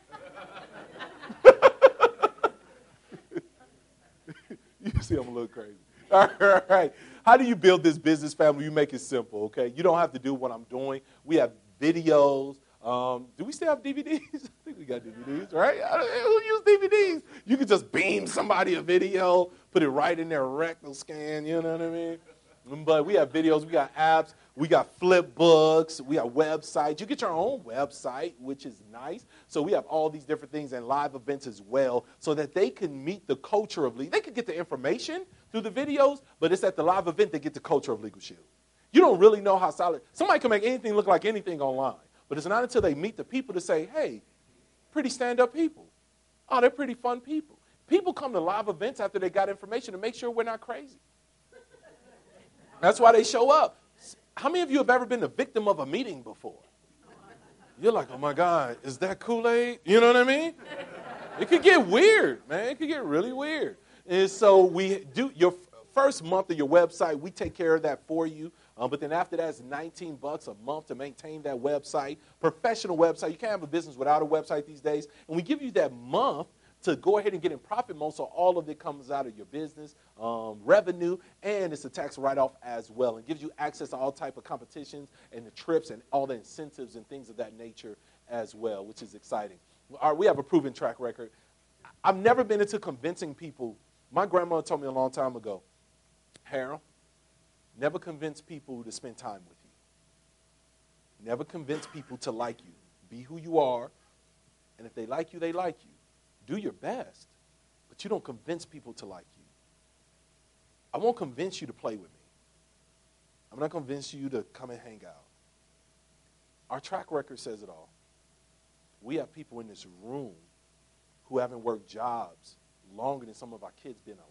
You see I'm a little crazy. All right. How do you build this business family? You make it simple, okay? You don't have to do what I'm doing. We have videos. Um, do we still have D V Ds? I think we got D V Ds, right? Who use D V Ds? You can just beam somebody a video, put it right in their rectal scan, you know what I mean? But we have videos, we got apps, we got flip books, we have websites. You get your own website, which is nice. So we have all these different things and live events as well so that they can meet the culture of legal. They can get the information through the videos, but it's at the live event they get the culture of Legal Shield. You don't really know how solid. Somebody can make anything look like anything online. But it's not until they meet the people to say, hey, pretty stand-up people. Oh, they're pretty fun people. People come to live events after they got information to make sure we're not crazy. That's why they show up. How many of you have ever been the victim of a meeting before? You're like, oh, my God, is that Kool-Aid? You know what I mean? It could get weird, man. It could get really weird. And so we do your first month of your website, we take care of that for you. Um, but then after that, it's nineteen bucks a month to maintain that website. Professional website. You can't have a business without a website these days. And we give you that month to go ahead and get in profit mode so all of it comes out of your business um, revenue, and it's a tax write-off as well. And gives you access to all type of competitions and the trips and all the incentives and things of that nature as well, which is exciting. All right, we have a proven track record. I've never been into convincing people. My grandmother told me a long time ago, Harold, never convince people to spend time with you. Never convince people to like you. Be who you are, and if they like you, they like you. Do your best, but you don't convince people to like you. I won't convince you to play with me. I'm not convince you to come and hang out. Our track record says it all. We have people in this room who haven't worked jobs longer than some of our kids been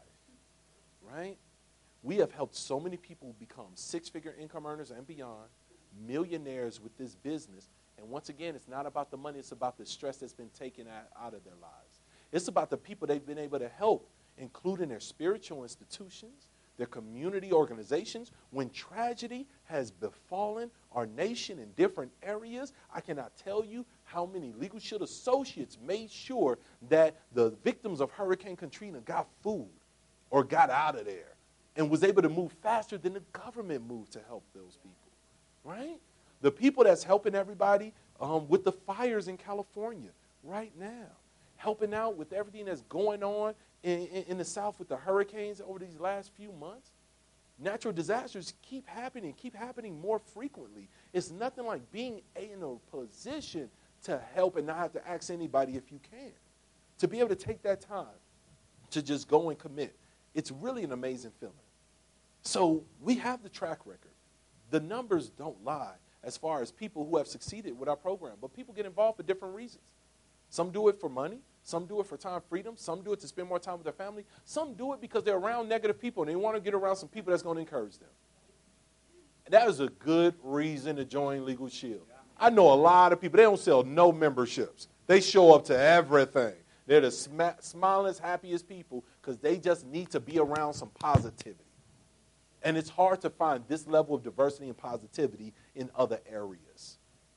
alive, right? We have helped so many people become six-figure income earners and beyond, millionaires with this business. And once again, it's not about the money. It's about the stress that's been taken out of their lives. It's about the people they've been able to help, including their spiritual institutions, their community organizations. When tragedy has befallen our nation in different areas, I cannot tell you how many Legal Shield associates made sure that the victims of Hurricane Katrina got food or got out of there and was able to move faster than the government moved to help those people, right? The people that's helping everybody um, with the fires in California right now, helping out with everything that's going on in, in, in the South with the hurricanes over these last few months. Natural disasters keep happening, keep happening more frequently. It's nothing like being in a position to help and not have to ask anybody if you can. To be able to take that time to just go and commit. It's really an amazing feeling. So we have the track record. The numbers don't lie as far as people who have succeeded with our program. But people get involved for different reasons. Some do it for money. Some do it for time freedom. Some do it to spend more time with their family. Some do it because they're around negative people and they want to get around some people that's going to encourage them. And that is a good reason to join Legal Shield. I know a lot of people, they don't sell no memberships. They show up to everything. They're the sm- smilingest, happiest people because they just need to be around some positivity. And it's hard to find this level of diversity and positivity in other areas.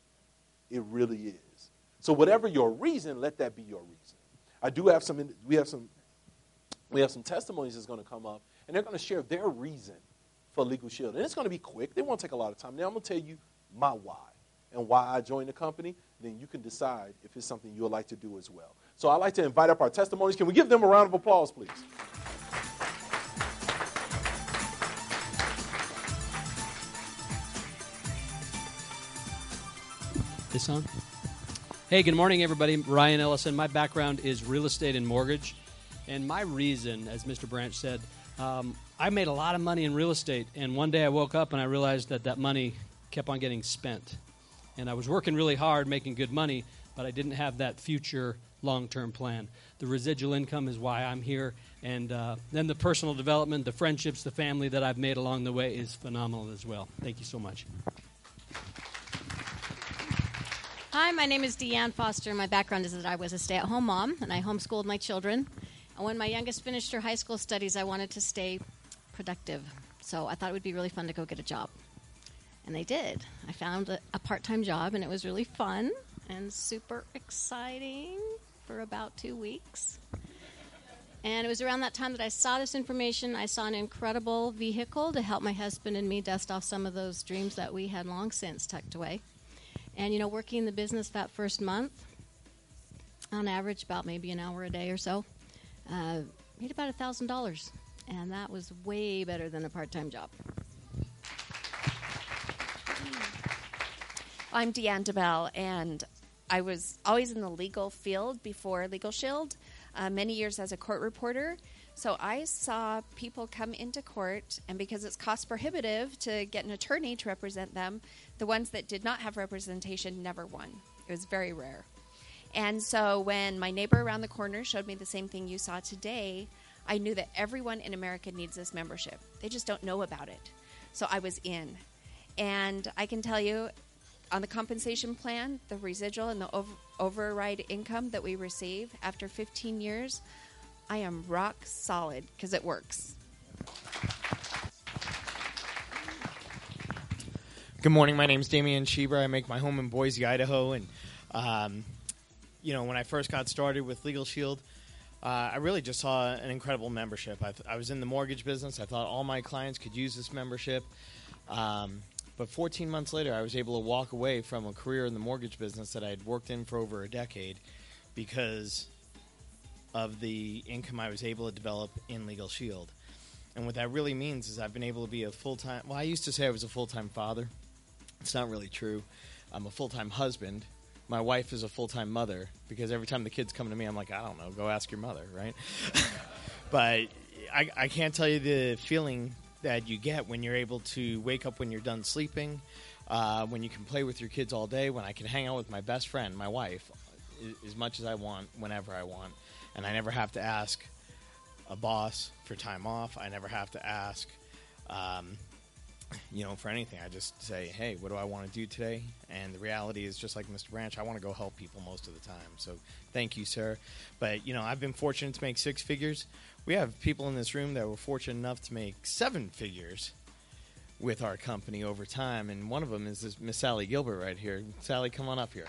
It really is. So whatever your reason, let that be your reason. I do have some, we have some, we have some testimonies that's going to come up, and they're going to share their reason for Legal Shield. And it's going to be quick. They won't take a lot of time. Now I'm going to tell you my why and why I joined the company. Then you can decide if it's something you would like to do as well. So I'd like to invite up our testimonies. Can we give them a round of applause, please? This on? Hey, good morning, everybody. Ryan Ellison. My background is real estate and mortgage. And my reason, as Mister Branch said, um, I made a lot of money in real estate. And one day I woke up and I realized that that money kept on getting spent. And I was working really hard, making good money, but I didn't have that future long-term plan. The residual income is why I'm here. And uh, then the personal development, the friendships, the family that I've made along the way is phenomenal as well. Thank you so much. Hi, my name is Deanne Foster. My background is that I was a stay-at-home mom, and I homeschooled my children. And when my youngest finished her high school studies, I wanted to stay productive. So I thought it would be really fun to go get a job. And I did. I found a, a part-time job, and it was really fun and super exciting for about two weeks. And it was around that time that I saw this information. I saw an incredible vehicle to help my husband and me dust off some of those dreams that we had long since tucked away. And, you know, working in the business that first month, on average about maybe an hour a day or so, uh, made about one thousand dollars. And that was way better than a part-time job. I'm Deanne DeBell, and I was always in the legal field before Legal Shield, uh, many years as a court reporter. So I saw people come into court, and because it's cost prohibitive to get an attorney to represent them, the ones that did not have representation never won. It was very rare. And so when my neighbor around the corner showed me the same thing you saw today, I knew that everyone in America needs this membership. They just don't know about it. So I was in. And I can tell you, on the compensation plan, the residual and the over- override income that we receive after fifteen years, I am rock solid because it works. Good morning. My name is Damian Schieber. I make my home in Boise, Idaho. And, um, you know, when I first got started with Legal Shield, uh, I really just saw an incredible membership. I, th- I was in the mortgage business. I thought all my clients could use this membership. Um, but fourteen months later, I was able to walk away from a career in the mortgage business that I had worked in for over a decade because of the income I was able to develop in Legal Shield. And what that really means is I've been able to be a full-time, well, I used to say I was a full-time father. It's not really true. I'm a full-time husband. My wife is a full-time mother because every time the kids come to me, I'm like, I don't know, go ask your mother, right? But I, I can't tell you the feeling that you get when you're able to wake up when you're done sleeping, uh, when you can play with your kids all day, when I can hang out with my best friend, my wife, as much as I want, whenever I want. And I never have to ask a boss for time off. I never have to ask, um, you know, for anything. I just say, hey, what do I want to do today? And the reality is, just like Mister Branch, I want to go help people most of the time. So thank you, sir. But, you know, I've been fortunate to make six figures. We have people in this room that were fortunate enough to make seven figures with our company over time. And one of them is this Miss Sally Gilbert right here. Sally, come on up here.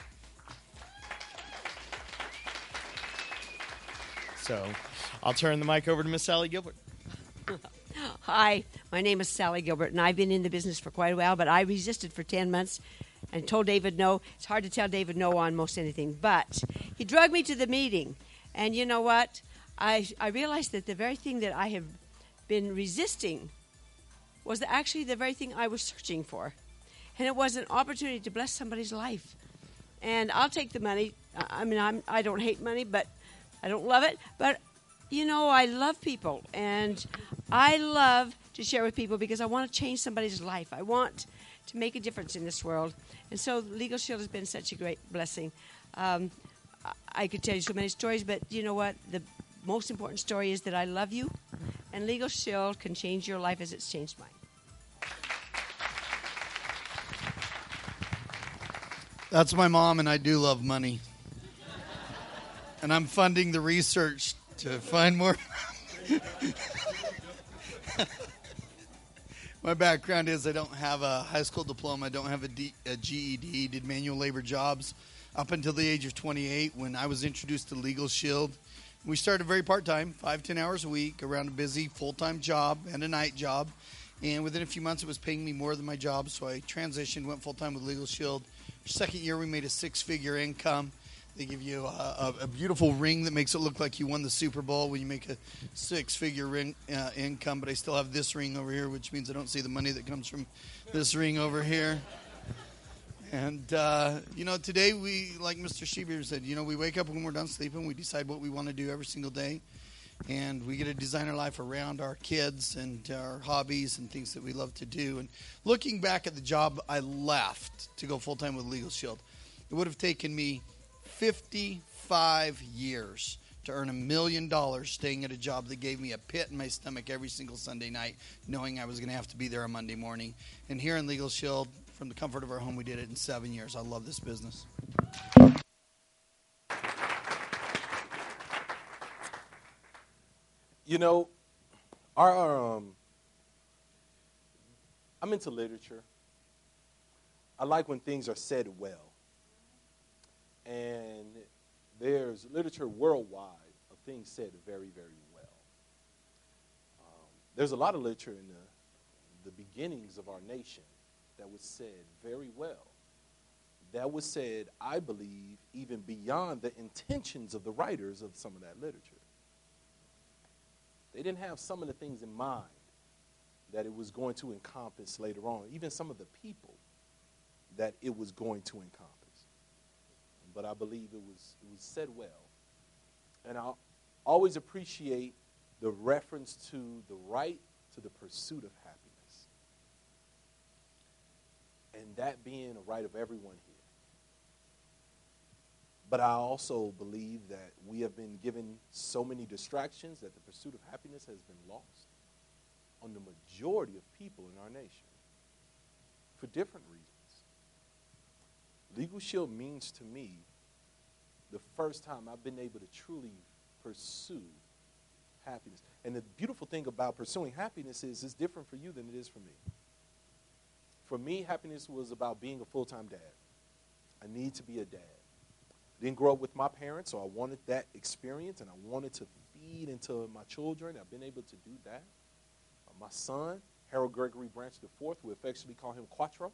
So I'll turn the mic over to Miss Sally Gilbert. Hi, my name is Sally Gilbert, and I've been in the business for quite a while, but I resisted for ten months and told David no. It's hard to tell David no on most anything, but he drugged me to the meeting. And you know what? I, I realized that the very thing that I have been resisting was actually the very thing I was searching for. And it was an opportunity to bless somebody's life. And I'll take the money. I mean, I'm, I don't hate money, but I don't love it, but, you know, I love people, and I love to share with people because I want to change somebody's life. I want to make a difference in this world, and so Legal Shield has been such a great blessing. Um, I could tell you so many stories, but you know what? The most important story is that I love you, and Legal Shield can change your life as it's changed mine. That's my mom, and I do love money. And I'm funding the research to find more. My background is I don't have a high school diploma. I don't have a, D, a G E D. Did manual labor jobs up until the age of twenty-eight when I was introduced to Legal Shield. We started very part-time, five, ten hours a week, around a busy full-time job and a night job. And within a few months, it was paying me more than my job, so I transitioned, went full-time with Legal Shield. Second year, we made a six-figure income. They give you a, a, a beautiful ring that makes it look like you won the Super Bowl when you make a six-figure ring uh, income, but I still have this ring over here, which means I don't see the money that comes from this ring over here. And, uh, you know, today we, like Mister Sheeber said, you know, we wake up when we're done sleeping. We decide what we want to do every single day. And we get to design our life around our kids and our hobbies and things that we love to do. And looking back at the job I left to go full-time with Legal Shield, it would have taken me fifty-five years to earn a million dollars staying at a job that gave me a pit in my stomach every single Sunday night, knowing I was going to have to be there on Monday morning. And here in Legal Shield, from the comfort of our home, we did it in seven years. I love this business. You know, our um, I'm into literature. I like when things are said well. And there's literature worldwide of things said very, very well. Um, there's a lot of literature in the, the beginnings of our nation that was said very well. That was said, I believe, even beyond the intentions of the writers of some of that literature. They didn't have some of the things in mind that it was going to encompass later on, even some of the people that it was going to encompass. But I believe it was it was said well. And I always appreciate the reference to the right to the pursuit of happiness. And that being a right of everyone here. But I also believe that we have been given so many distractions that the pursuit of happiness has been lost on the majority of people in our nation for different reasons. Legal Shield means to me the first time I've been able to truly pursue happiness. And the beautiful thing about pursuing happiness is it's different for you than it is for me. For me, happiness was about being a full-time dad. I need to be a dad. I didn't grow up with my parents, so I wanted that experience, and I wanted to feed into my children. I've been able to do that. Uh, my son, Harold Gregory Branch the fourth, we affectionately call him Quattro.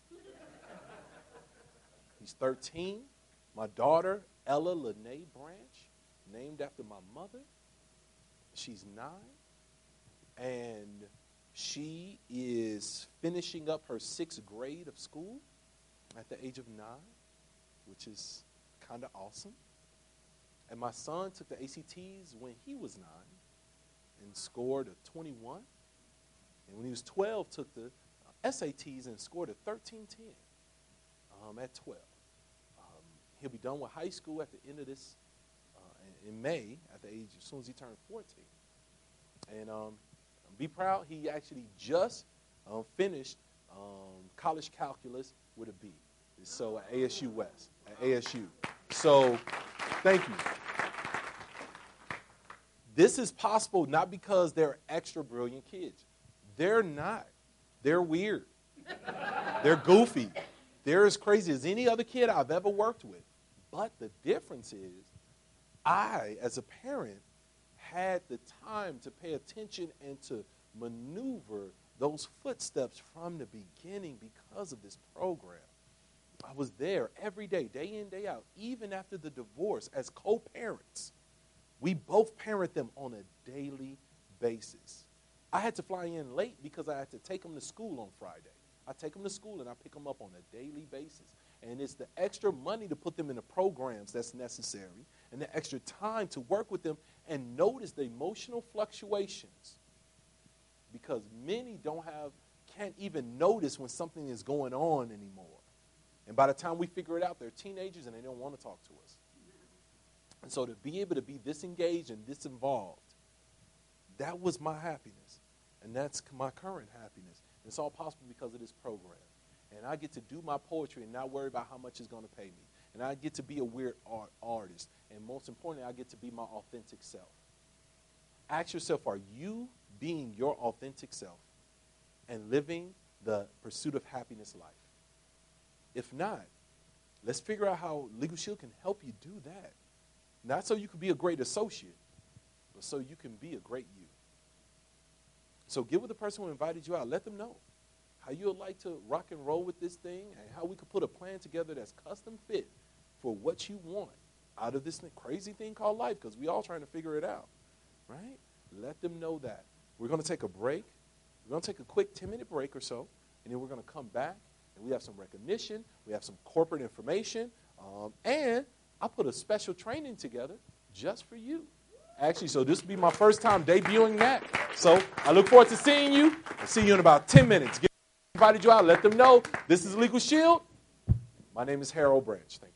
He's thirteen. My daughter, Ella Lene Branch, named after my mother. She's nine. And she is finishing up her sixth grade of school at the age of nine, which is kind of awesome. And my son took the A C Ts when he was nine and scored a twenty-one. And when he was twelve, took the uh, S A Ts and scored a thirteen ten um, at twelve. Um, he'll be done with high school at the end of this, uh, in, in May, at the age, as soon as he turned fourteen. And um, be proud, he actually just um, finished um, college calculus with a B. So at A S U West, at A S U. So, thank you. This is possible not because they're extra brilliant kids. They're not. They're weird. They're goofy. They're as crazy as any other kid I've ever worked with. But the difference is, I, as a parent, had the time to pay attention and to maneuver those footsteps from the beginning because of this program. I was there every day, day in, day out, even after the divorce as co-parents. We both parent them on a daily basis. I had to fly in late because I had to take them to school on Friday. I take them to school and I pick them up on a daily basis. And it's the extra money to put them in the programs that's necessary and the extra time to work with them and notice the emotional fluctuations. Because many don't have, can't even notice when something is going on anymore. And by the time we figure it out, they're teenagers and they don't want to talk to us. And so to be able to be this engaged and this involved, that was my happiness. And that's my current happiness. And it's all possible because of this program. And I get to do my poetry and not worry about how much it's going to pay me. And I get to be a weird art artist. And most importantly, I get to be my authentic self. Ask yourself, are you being your authentic self and living the pursuit of happiness life? If not, let's figure out how Legal Shield can help you do that. Not so you can be a great associate, but so you can be a great you. So get with the person who invited you out. Let them know how you would like to rock and roll with this thing and how we could put a plan together that's custom fit for what you want out of this crazy thing called life, because we all trying to figure it out, right? Let them know that. We're going to take a break. We're going to take a quick ten-minute break or so, and then we're going to come back, and we have some recognition. We have some corporate information, um, and I put a special training together just for you. Actually, so this will be my first time debuting that. So I look forward to seeing you. I'll see you in about ten minutes. Get invited you out. Let them know this is Legal Shield. My name is Harold Branch. Thank you.